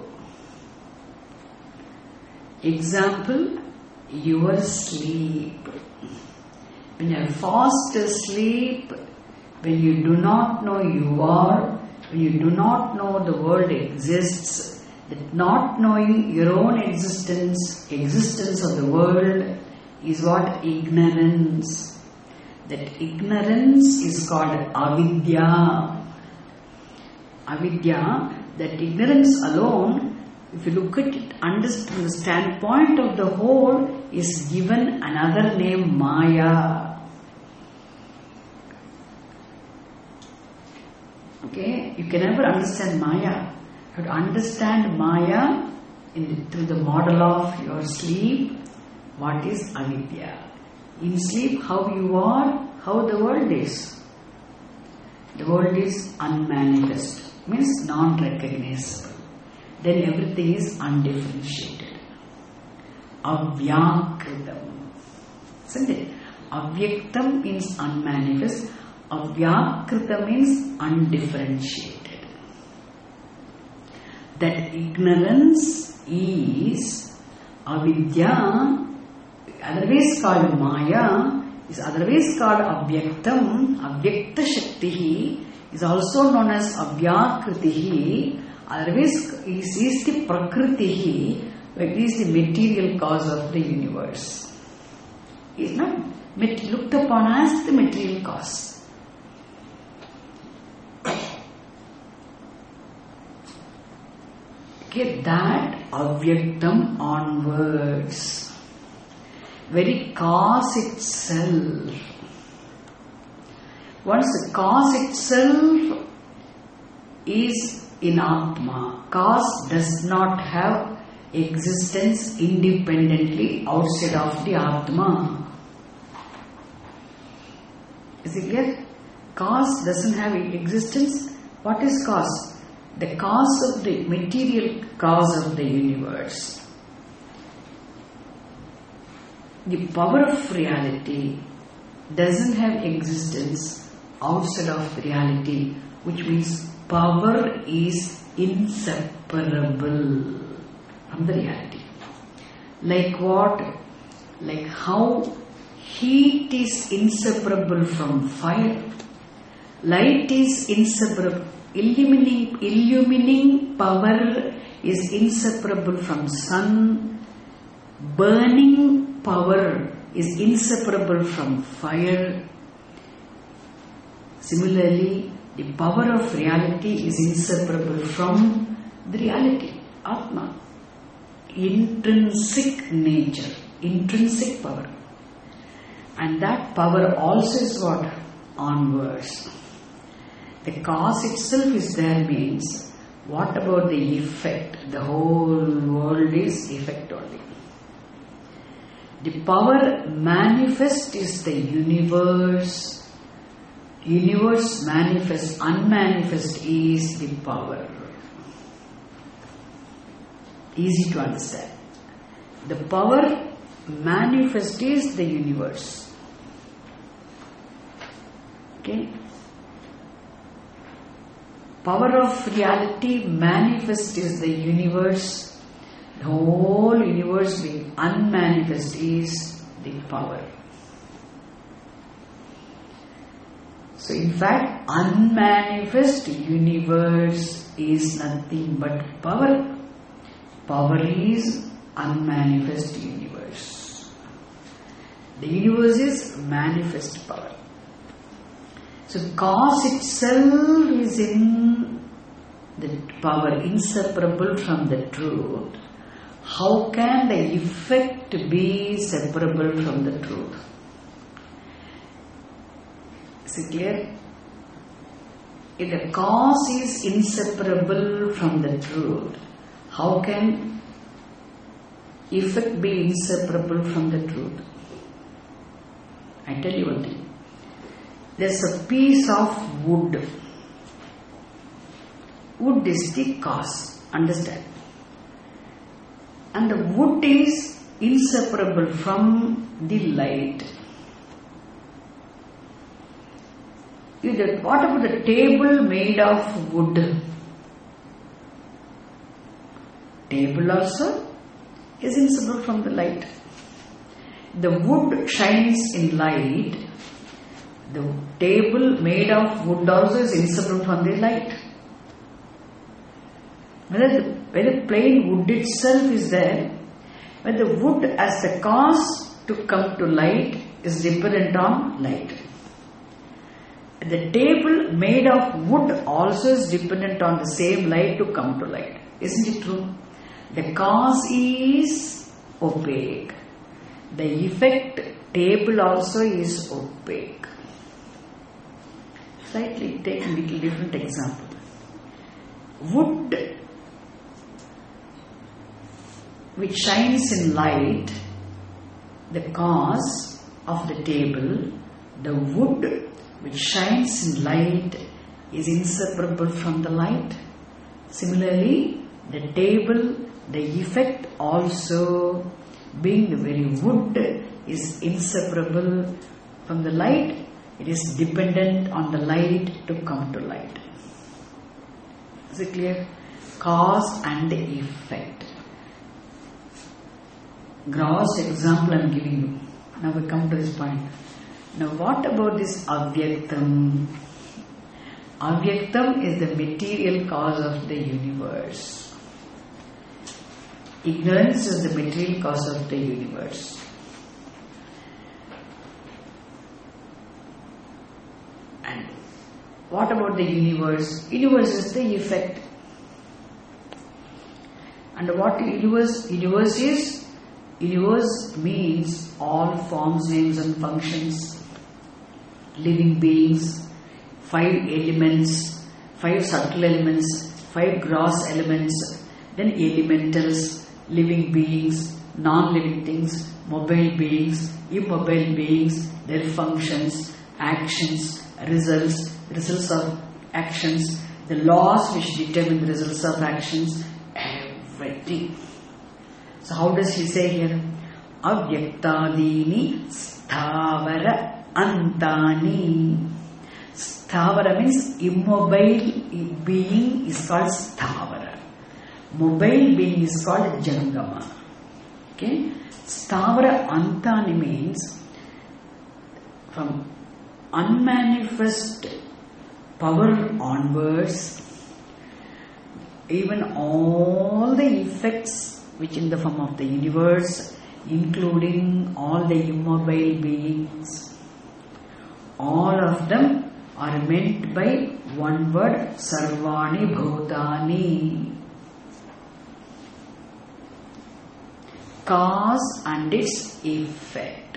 Example, your sleep. When you are fast asleep, when you do not know you are, when you do not know the world exists, that not knowing your own existence of the world is what? Ignorance. That ignorance is called avidya. Avidya, that ignorance alone, if you look at it from the standpoint of the whole, is given another name, Maya. Okay, you can never understand Maya. You have to understand Maya through the model of your sleep. What is avidya? In sleep, how you are, how the world is. The world is unmanifest, means non-recognizable. Then everything is undifferentiated. Avyakritam. Isn't it? Avyaktam means unmanifest. Avyakritam means undifferentiated. That ignorance is avidya, otherwise called Maya, is otherwise called Avyaktam. Avyakta Shakti is also known as Avyakriti. Otherwise is the Prakriti, it is the material cause of the universe. It is not looked upon as the material cause. Okay, that Avyaktam onwards. Very cause itself. Once the cause itself is in Atma, cause does not have existence independently outside of the Atma. Is it clear? Cause doesn't have existence. What is cause? The cause of the material cause of the universe. the power of reality doesn't have existence outside of reality, which means power is inseparable from the reality. Like what? Like how heat is inseparable from fire, light is inseparable, illumining power is inseparable from sun, burning power is inseparable from fire. Similarly, the power of reality is inseparable from the reality, Atma. Intrinsic nature, intrinsic power. And that power also is what? Onwards. The cause itself is there means, what about the effect? The whole world is effect only. The power manifest is the universe. Universe manifest, unmanifest is the power. Easy to understand. The power manifest is the universe. Okay? Power of reality manifest is the universe. The whole universe being unmanifest is the power. So in fact, unmanifest universe is nothing but power. Power is unmanifest universe. The universe is manifest power. So cause itself is in the power, inseparable from the truth. How can the effect be separable from the truth? Is it clear? If the cause is inseparable from the truth, how can effect be inseparable from the truth? I tell you one thing. There's a piece of wood. Wood is the cause, understand? And the wood is inseparable from the light. What about the table made of wood? Table also is inseparable from the light. The wood shines in light. The table made of wood also is inseparable from the light. Whether plain wood itself is there, but the wood as the cause to come to light is dependent on light. The table made of wood also is dependent on the same light to come to light. Isn't it true? The cause is opaque. The effect table also is opaque. Slightly take a little different example. Wood which shines in light, the cause of the table, the wood which shines in light is inseparable from the light. Similarly, the table, the effect also being the very wood is inseparable from the light. It is dependent on the light to come to light. Is it clear? Cause and effect. Gross example I am giving you. Now we come to this point. Now what about this avyaktam? Avyaktam is the material cause of the universe. Ignorance is the material cause of the universe. And what about the universe? Universe is the effect. And what universe is? Universe means all forms, names and functions, living beings, 5 elements, 5 subtle elements, 5 gross elements, then elementals, living beings, non-living things, mobile beings, immobile beings, their functions, actions, results of actions, the laws which determine the results of actions, everything. So how does he say here? Avyaktadini sthavara antani. Sthavara means immobile being is called sthavara. Mobile being is called jangama. Okay? Sthavara antani means from unmanifest power onwards, even all the effects which in the form of the universe, including all the immobile beings, all of them are meant by one word, Sarvani Bhutani. Cause and its effect.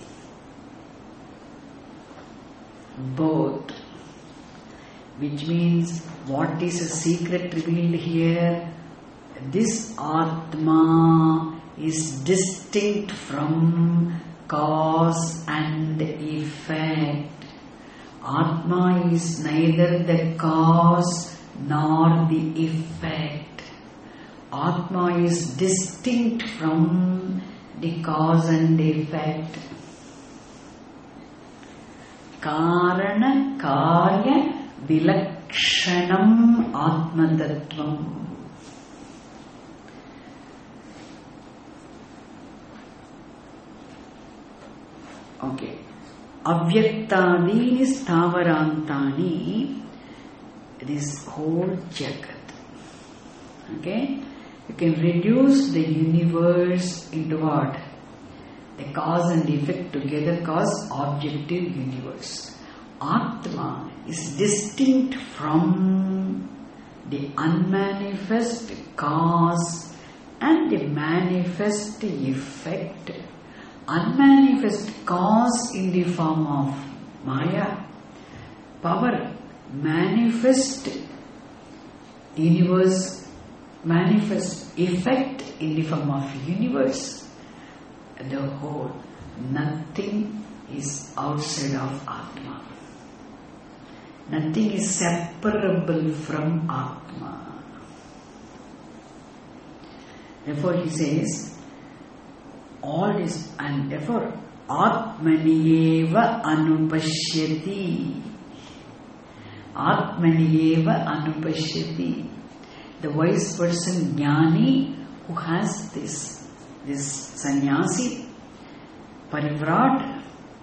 Both. Which means, what is a secret revealed here? This Atma is distinct from cause and effect. Atma is neither the cause nor the effect. Atma is distinct from the cause and effect. Karana Karya Vilakshanam Atmatattvam. Okay. Avyaktadini sthavarantani. This whole jagat. Okay. You can reduce the universe into what? The cause and effect together cause objective universe. Atma is distinct from the unmanifest cause and the manifest effect. Unmanifest cause in the form of Maya, power, manifest universe, manifest effect in the form of universe. The whole, nothing is outside of Atma. Nothing is separable from Atma. Therefore he says, all is, and therefore Atmaniyeva anupashyati. Atmaniyeva anupashyati. The wise person, Jnani, who has this sannyasi, parivrat,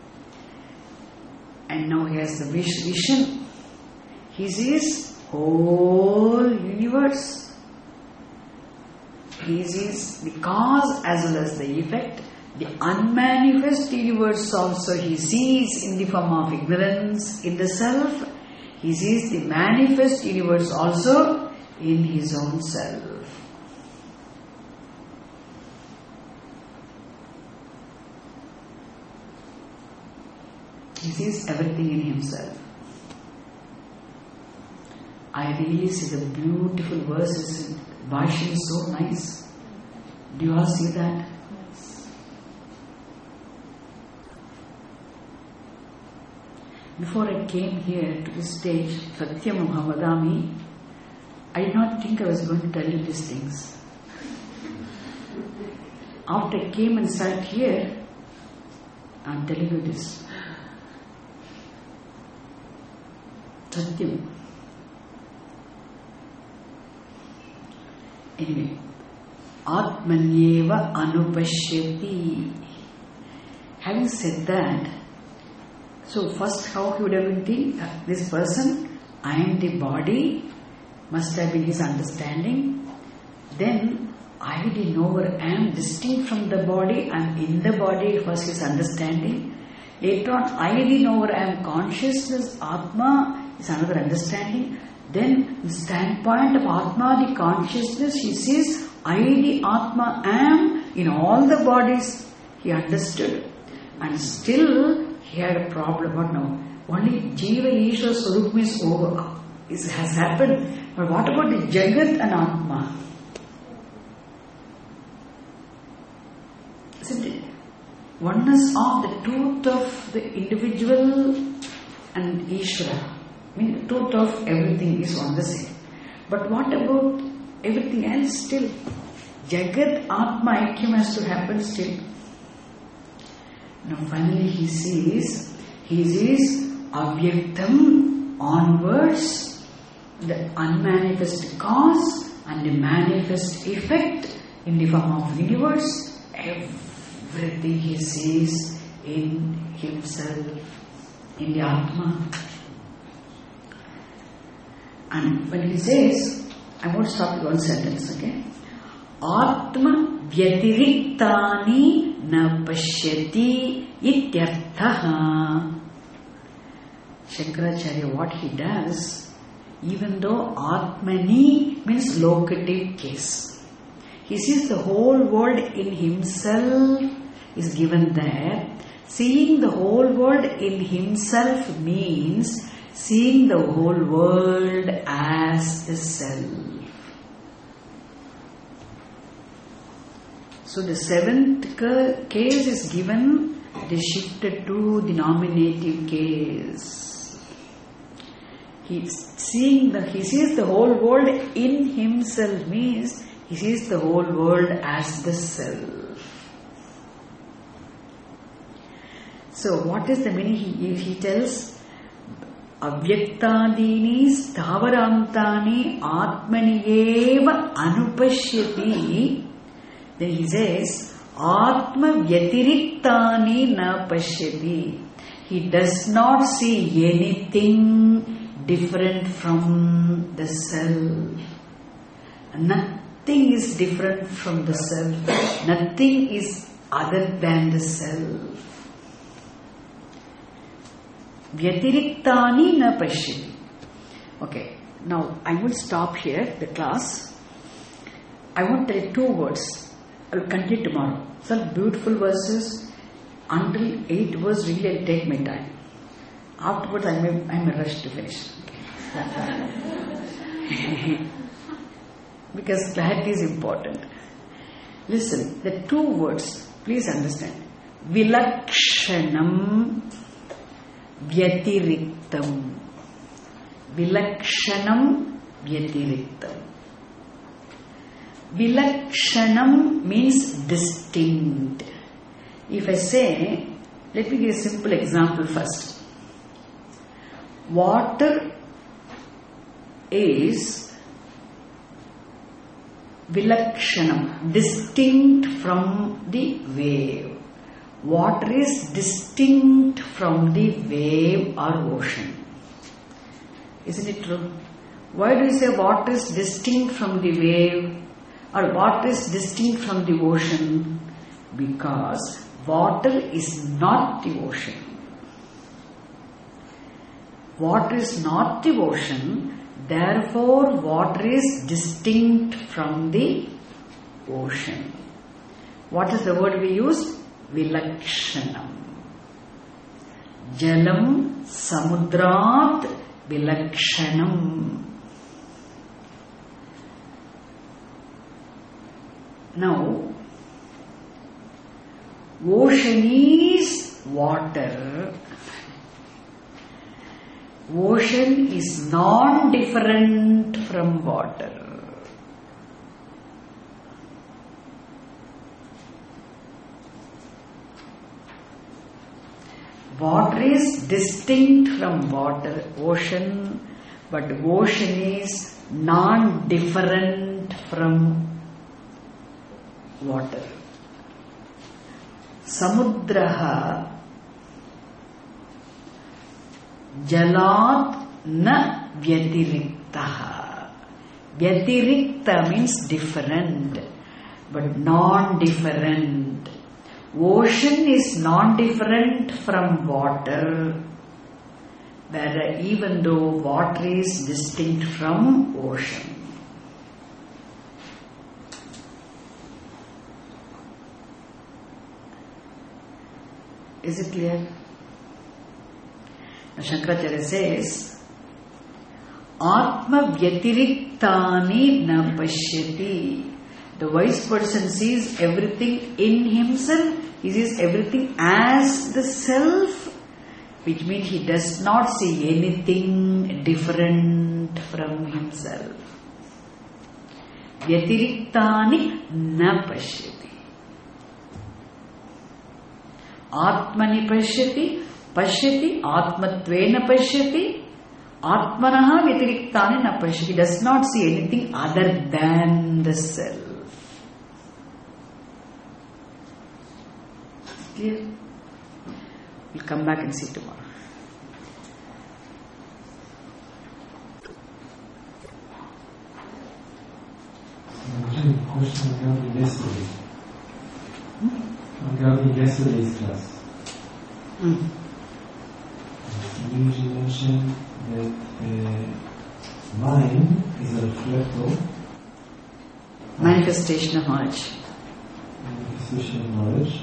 and now he has the vision. He sees whole universe. He sees the cause as well as the effect. The unmanifest universe also he sees in the form of ignorance in the self. He sees the manifest universe also in his own self. He sees everything in himself. I really see the beautiful verses in Bhashya is so nice. Do you all see that? Before I came here to this stage, Satyam Muhammadami, I did not think I was going to tell you these things. After I came and sat here, I am telling you this. Satyam. Anyway, Atmanyeva anupashyati. Having said that, so first how he would have been thinking, this person, I am the body, must have been his understanding. Then, I didn't know where I am distinct from the body, I am in the body, was his understanding. Later on, I didn't know where I am consciousness, Atma is another understanding. Then, the standpoint of Atma, the consciousness, he says, I, the Atma, am in all the bodies. He understood. And still, he had a problem. What now? Only Jiva Ishvara Swarup is over. It has happened. But what about the Jagat and Atma? Isn't it? Oneness of the truth of the individual and Ishvara. I mean, the truth of everything is one the same. But what about everything else still? Jagat, Atma, Aikyam has to happen still. Now finally he sees avyaktam onwards, the unmanifest cause and the manifest effect in the form of universe. Everything he sees in himself, in the Atma. And when he says, I want to stop with one sentence, okay? Atma vyatiriktani na pashyati ityarthaha. Shankaracharya, what he does, even though Atmani means locative case, he sees the whole world in himself is given there. Seeing the whole world in himself means seeing the whole world as the self. So the seventh case is given, it is shifted to the nominative case. He sees the whole world in himself means he sees the whole world as the self. So what is the meaning? He tells, Avyaktadini sthavarantani atmani eva anupashyati. Then he says, Atma vyatiriktani na pashyati. He does not see anything different from the self. Nothing is different from the self. Nothing is other than the self. Vyatiriktani na pashyati. Okay, now I will stop here the class. I want to tell 2 words. I will continue tomorrow. Some beautiful verses. Until 8 verse, really I'll take my time. Afterwards, I'm a rush to finish. Okay. Because clarity is important. Listen, the 2 words, please understand. Vilakshanam Vyatiriktam. Vilakshanam Vyatiriktam. Vilakshanam means distinct. If I say, let me give a simple example first. Water is vilakshanam, distinct from the wave. Water is distinct from the wave or ocean. Isn't it true? Why do you say water is distinct from the wave or water is distinct from the ocean? Because water is not the ocean. Water is not the ocean, therefore water is distinct from the ocean. What is the word we use? Vilakshanam. Jalam samudrat vilakshanam. Now, ocean is water. Ocean is non-different from water. Water is distinct from water, ocean, but ocean is non-different from water. Samudraha jalat na vyatiriktaha. Vyatirikta means different, but non-different. Ocean is non-different from water, whereas even though water is distinct from ocean. Is it clear? Now Shankaracharya says, Atma vyatiriktani na pashyati. The wise person sees everything in himself. He sees everything as the self, which means he does not see anything different from himself. Vyatiriktani na pashyati. Atmani pashyati, pashyati, Atmatvena pashyati, Atmanaha Vyatiriktani na pashyati. He does not see anything other than the self. Clear? We'll come back and see tomorrow. Question regarding yesterday. Regarding yesterday's class. You mentioned that mind is a reflector. Manifestation of knowledge. Manifestation of knowledge.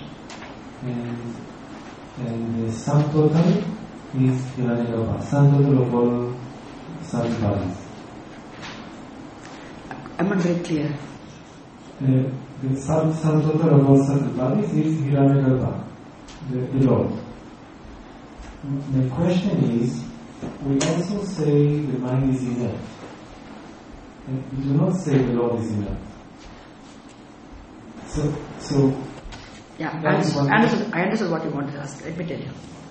And the sum total is Hiranyagarbha. Sum total of all subtle bodies. I'm not very clear. The sum total of all subtle bodies is Hiranyagarbha, the Lord. The question is, we also say the mind is inert. And we do not say the Lord is inert. So yeah, I understood what you wanted to ask. Let me tell you.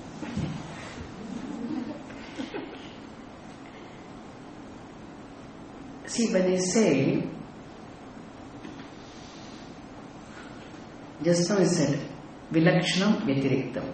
See, when they say, just now I said, Vilakshanam Vyatiriktam.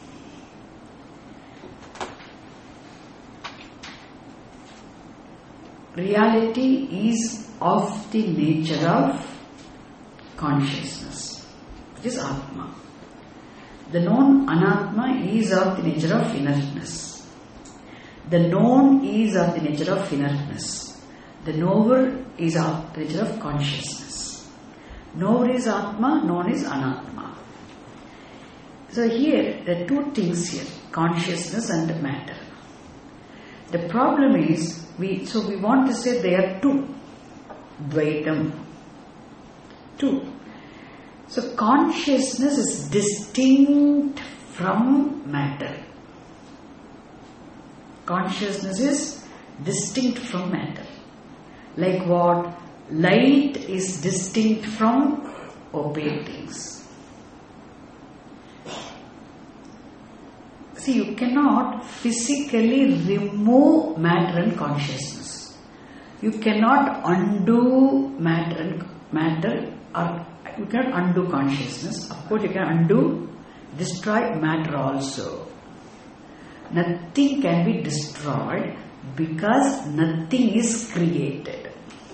Reality is of the nature of consciousness, which is Atma. The known Anatma is of the nature of inertness. The known is of the nature of inertness. The knower is of the nature of consciousness. Knower is Atma, known is Anatma. So here, there are two things here, consciousness and matter. The problem is, we want to say there are two. Dvaitam. Two. So consciousness is distinct from matter. Consciousness is distinct from matter. Like what? Light is distinct from opaque things. See, you cannot physically remove matter and consciousness. You cannot undo matter, or you cannot undo consciousness. Of course, you can destroy matter also. Nothing can be destroyed because nothing is created.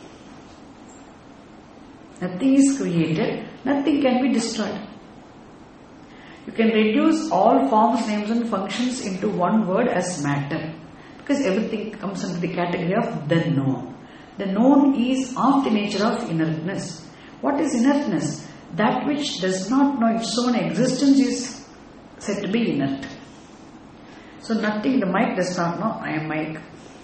Nothing is created, nothing can be destroyed. You can reduce all forms, names and functions into one word as matter, because everything comes under the category of the known. The known is of the nature of inertness. What is inertness? That which does not know its own existence is said to be inert. So nothing, the mic does not know I am mic.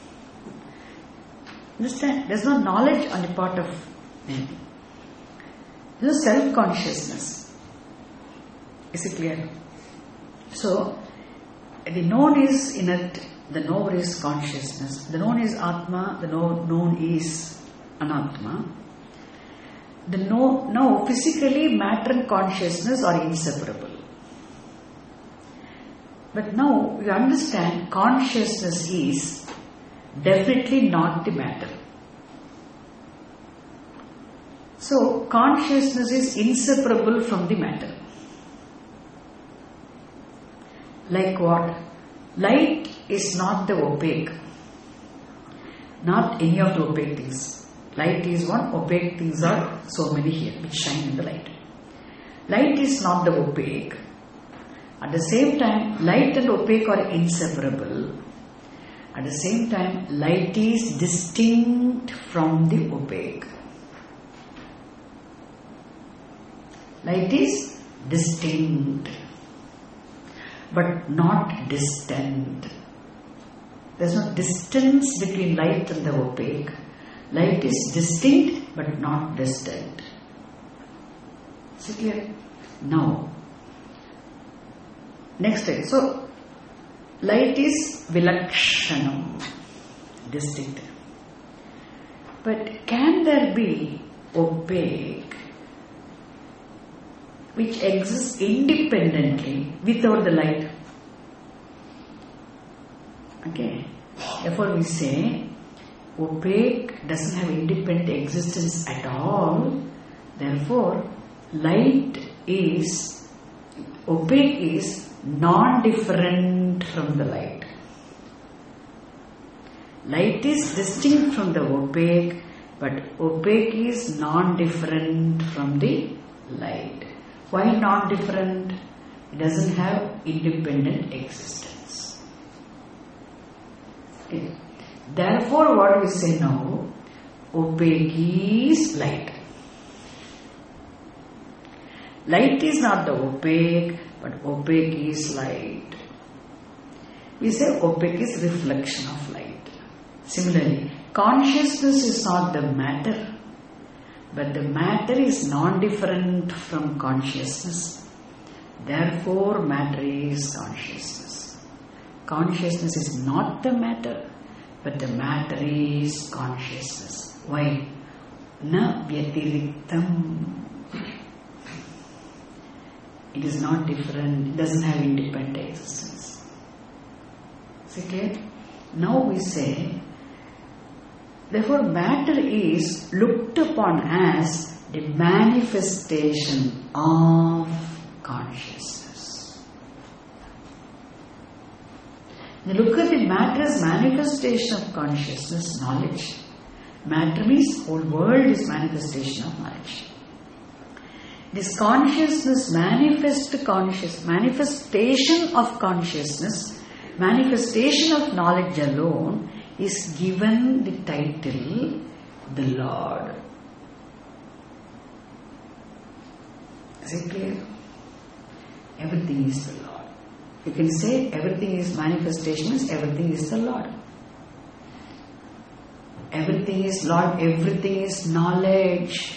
Understand? There is no knowledge on the part of anything. There is self-consciousness. Is it clear? So, the known is inert, the knower is consciousness. The known is Atma, the known is Anatma. Now, physically, matter and consciousness are inseparable. But now, you understand, consciousness is definitely not the matter. So, consciousness is inseparable from the matter. Like what? Light is not the opaque. Not any of the opaque things. Light is one, opaque things are so many here which shine in the light. Light is not the opaque. At the same time, light and opaque are inseparable. At the same time, light is distinct from the opaque. Light is distinct, but not distant. There is no distance between light and the opaque. Light is distinct, but not distant. Is it clear? Now, next thing. So, light is vilakshanam, distinct. But can there be opaque which exists independently without the light. Okay. Therefore we say opaque doesn't have independent existence at all. Therefore, opaque is non-different from the light. Light is distinct from the opaque, but opaque is non-different from the light. Why non-different? It doesn't have independent existence. Okay. Therefore, what we say now, opaque is light. Light is not the opaque, but opaque is light. We say opaque is reflection of light. Similarly, consciousness is not the matter, but the matter is non-different from consciousness. Therefore, matter is consciousness. Consciousness is not the matter, but the matter is consciousness. Why? Na vyatiriktam. It is not different, it doesn't have independent existence. Is it clear? Now we say, therefore matter is looked upon as the manifestation of consciousness. Now look at the matter as manifestation of consciousness, knowledge. Matter means whole world is manifestation of knowledge. This consciousness, manifestation of consciousness, manifestation of knowledge alone is given the title, the Lord. Is it clear? Everything is the Lord. You can say everything is manifestation, means everything is the Lord. Everything is Lord, everything is knowledge.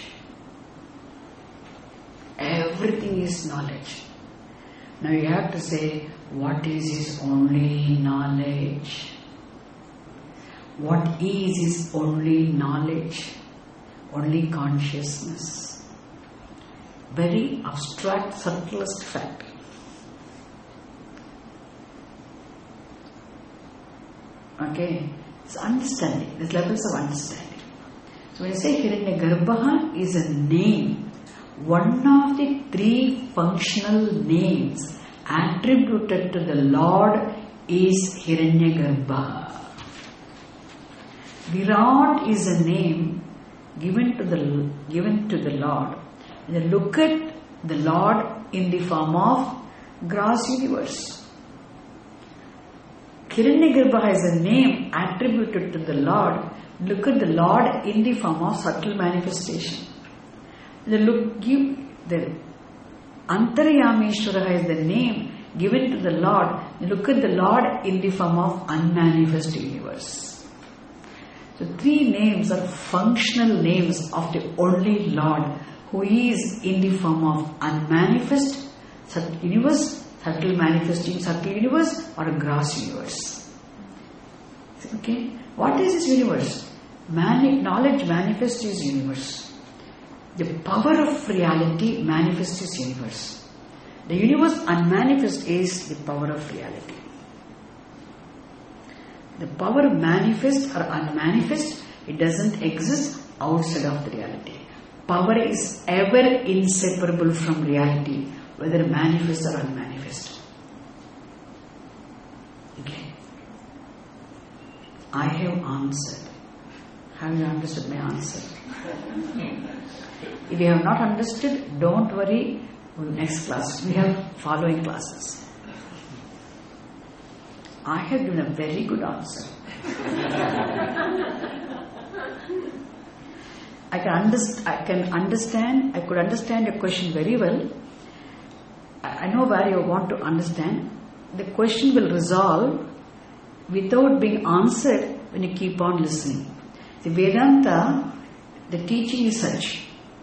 Everything is knowledge. Now you have to say, what is only knowledge? What is only knowledge? Only consciousness. Very abstract, subtlest fact. Okay, it's understanding. There's levels of understanding. So when you say Hiranyagarbha is a name, one of the three functional names attributed to the Lord is Hiranyagarbha. Virat is a name given to the Lord. And you look at the Lord in the form of gross universe. Hiranyagarbha is a name attributed to the Lord. Look at the Lord in the form of subtle manifestation. The Antaryameshwara is the name given to the Lord. Look at the Lord in the form of unmanifest universe. So three names are functional names of the only Lord, who is in the form of unmanifest universe, subtle manifesting subtle universe, or a gross universe. Okay? What is this universe? Knowledge manifests this universe. The power of reality manifests this universe. The universe unmanifest is the power of reality. The power manifest or unmanifest, it doesn't exist outside of the reality. Power is ever inseparable from reality, whether manifest or unmanifest. Okay. I have answered. Have you understood my answer? If you have not understood, don't worry. Next class, we have following classes. I have given a very good answer. I could understand your question very well. I know where you want to understand. The question will resolve without being answered when you keep on listening. The Vedanta, the teaching is such.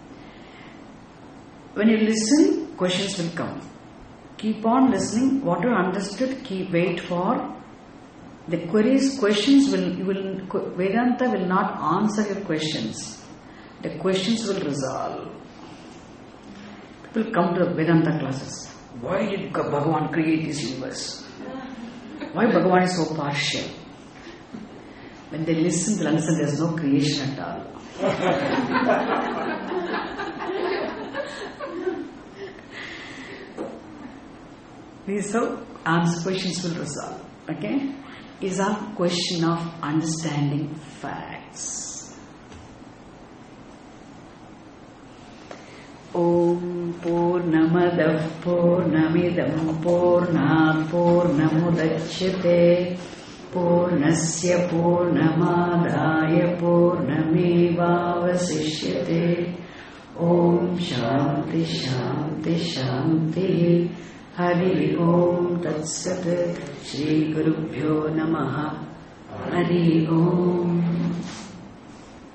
When you listen, questions will come. Keep on listening. What you understood, wait for. The questions Vedanta will not answer your questions. The questions will resolve. People come to Vedanta classes. Why did Bhagavan create this universe? Why Bhagavan is so partial? When they listen, they'll understand there's no creation at all. These are questions will resolve. Okay? Is a question of understanding facts. Om Purnamadav Purnamidam Purnat Purnamudachyate Purnasya Purnamadaya Purnamevavasishyate. Om Shanti Shanti Shanti. Hari Om Tat Sat. Shri Gurubhyo Namaha. Hari Om.